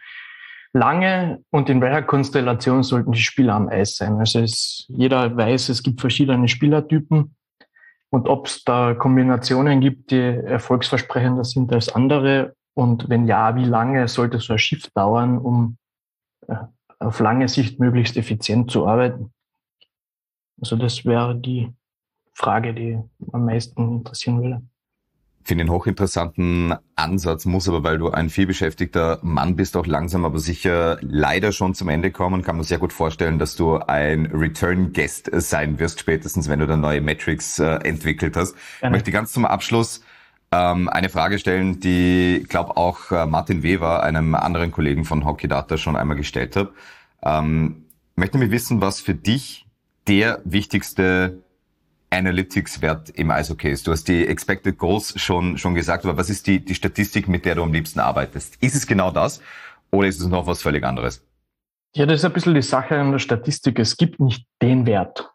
lange und in welcher Konstellation sollten die Spieler am Eis sein? Also jeder weiß, es gibt verschiedene Spielertypen und ob es da Kombinationen gibt, die erfolgsversprechender sind als andere. Und wenn ja, wie lange sollte so ein Shift dauern, um auf lange Sicht möglichst effizient zu arbeiten? Also das wäre die Frage, die am meisten interessieren würde. Ich finde einen hochinteressanten Ansatz, muss aber, weil du ein vielbeschäftigter Mann bist, auch langsam aber sicher leider schon zum Ende kommen. Kann man sehr gut vorstellen, dass du ein Return-Guest sein wirst, spätestens wenn du dann neue Metrics entwickelt hast. Ich möchte ganz zum Abschluss eine Frage stellen, die, ich glaube, auch Martin Weber, einem anderen Kollegen von Hockey Data, schon einmal gestellt hat. Ich möchte nämlich wissen, was für dich der wichtigste Analytics-Wert im Eishockey ist. Du hast die Expected Goals schon gesagt, aber was ist die Statistik, mit der du am liebsten arbeitest? Ist es genau das oder ist es noch was völlig anderes? Ja, das ist ein bisschen die Sache an der Statistik. Es gibt nicht den Wert.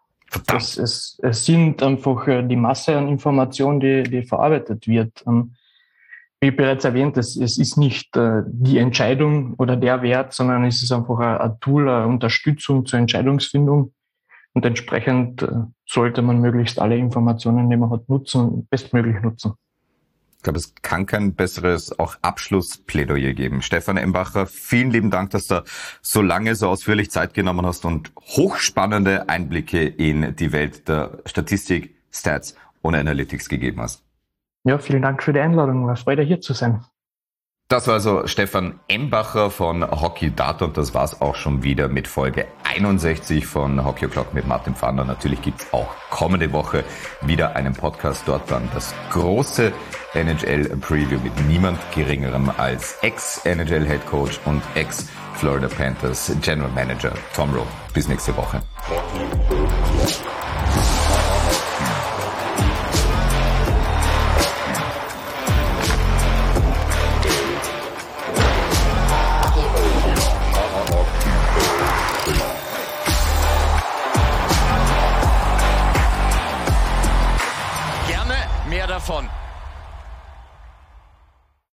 Es sind einfach die Masse an Informationen, die verarbeitet wird. Wie bereits erwähnt, es ist nicht die Entscheidung oder der Wert, sondern es ist einfach ein Tool, eine Unterstützung zur Entscheidungsfindung. Und entsprechend sollte man möglichst alle Informationen, die man hat, nutzen, bestmöglich nutzen. Ich glaube, es kann kein besseres auch Abschlussplädoyer geben. Stefan Embacher, vielen lieben Dank, dass du so lange, so ausführlich Zeit genommen hast und hochspannende Einblicke in die Welt der Statistik, Stats und Analytics gegeben hast. Ja, vielen Dank für die Einladung. War Freude, hier zu sein. Das war also Stefan Embacher von Hockey Data und das war's auch schon wieder mit Folge 61 von Hockey O'Clock mit Martin Pfanner. Natürlich gibt's auch kommende Woche wieder einen Podcast, dort dann das große NHL-Preview mit niemand Geringerem als Ex-NHL-Headcoach und Ex-Florida Panthers General Manager Tom Rowe. Bis nächste Woche. Davon.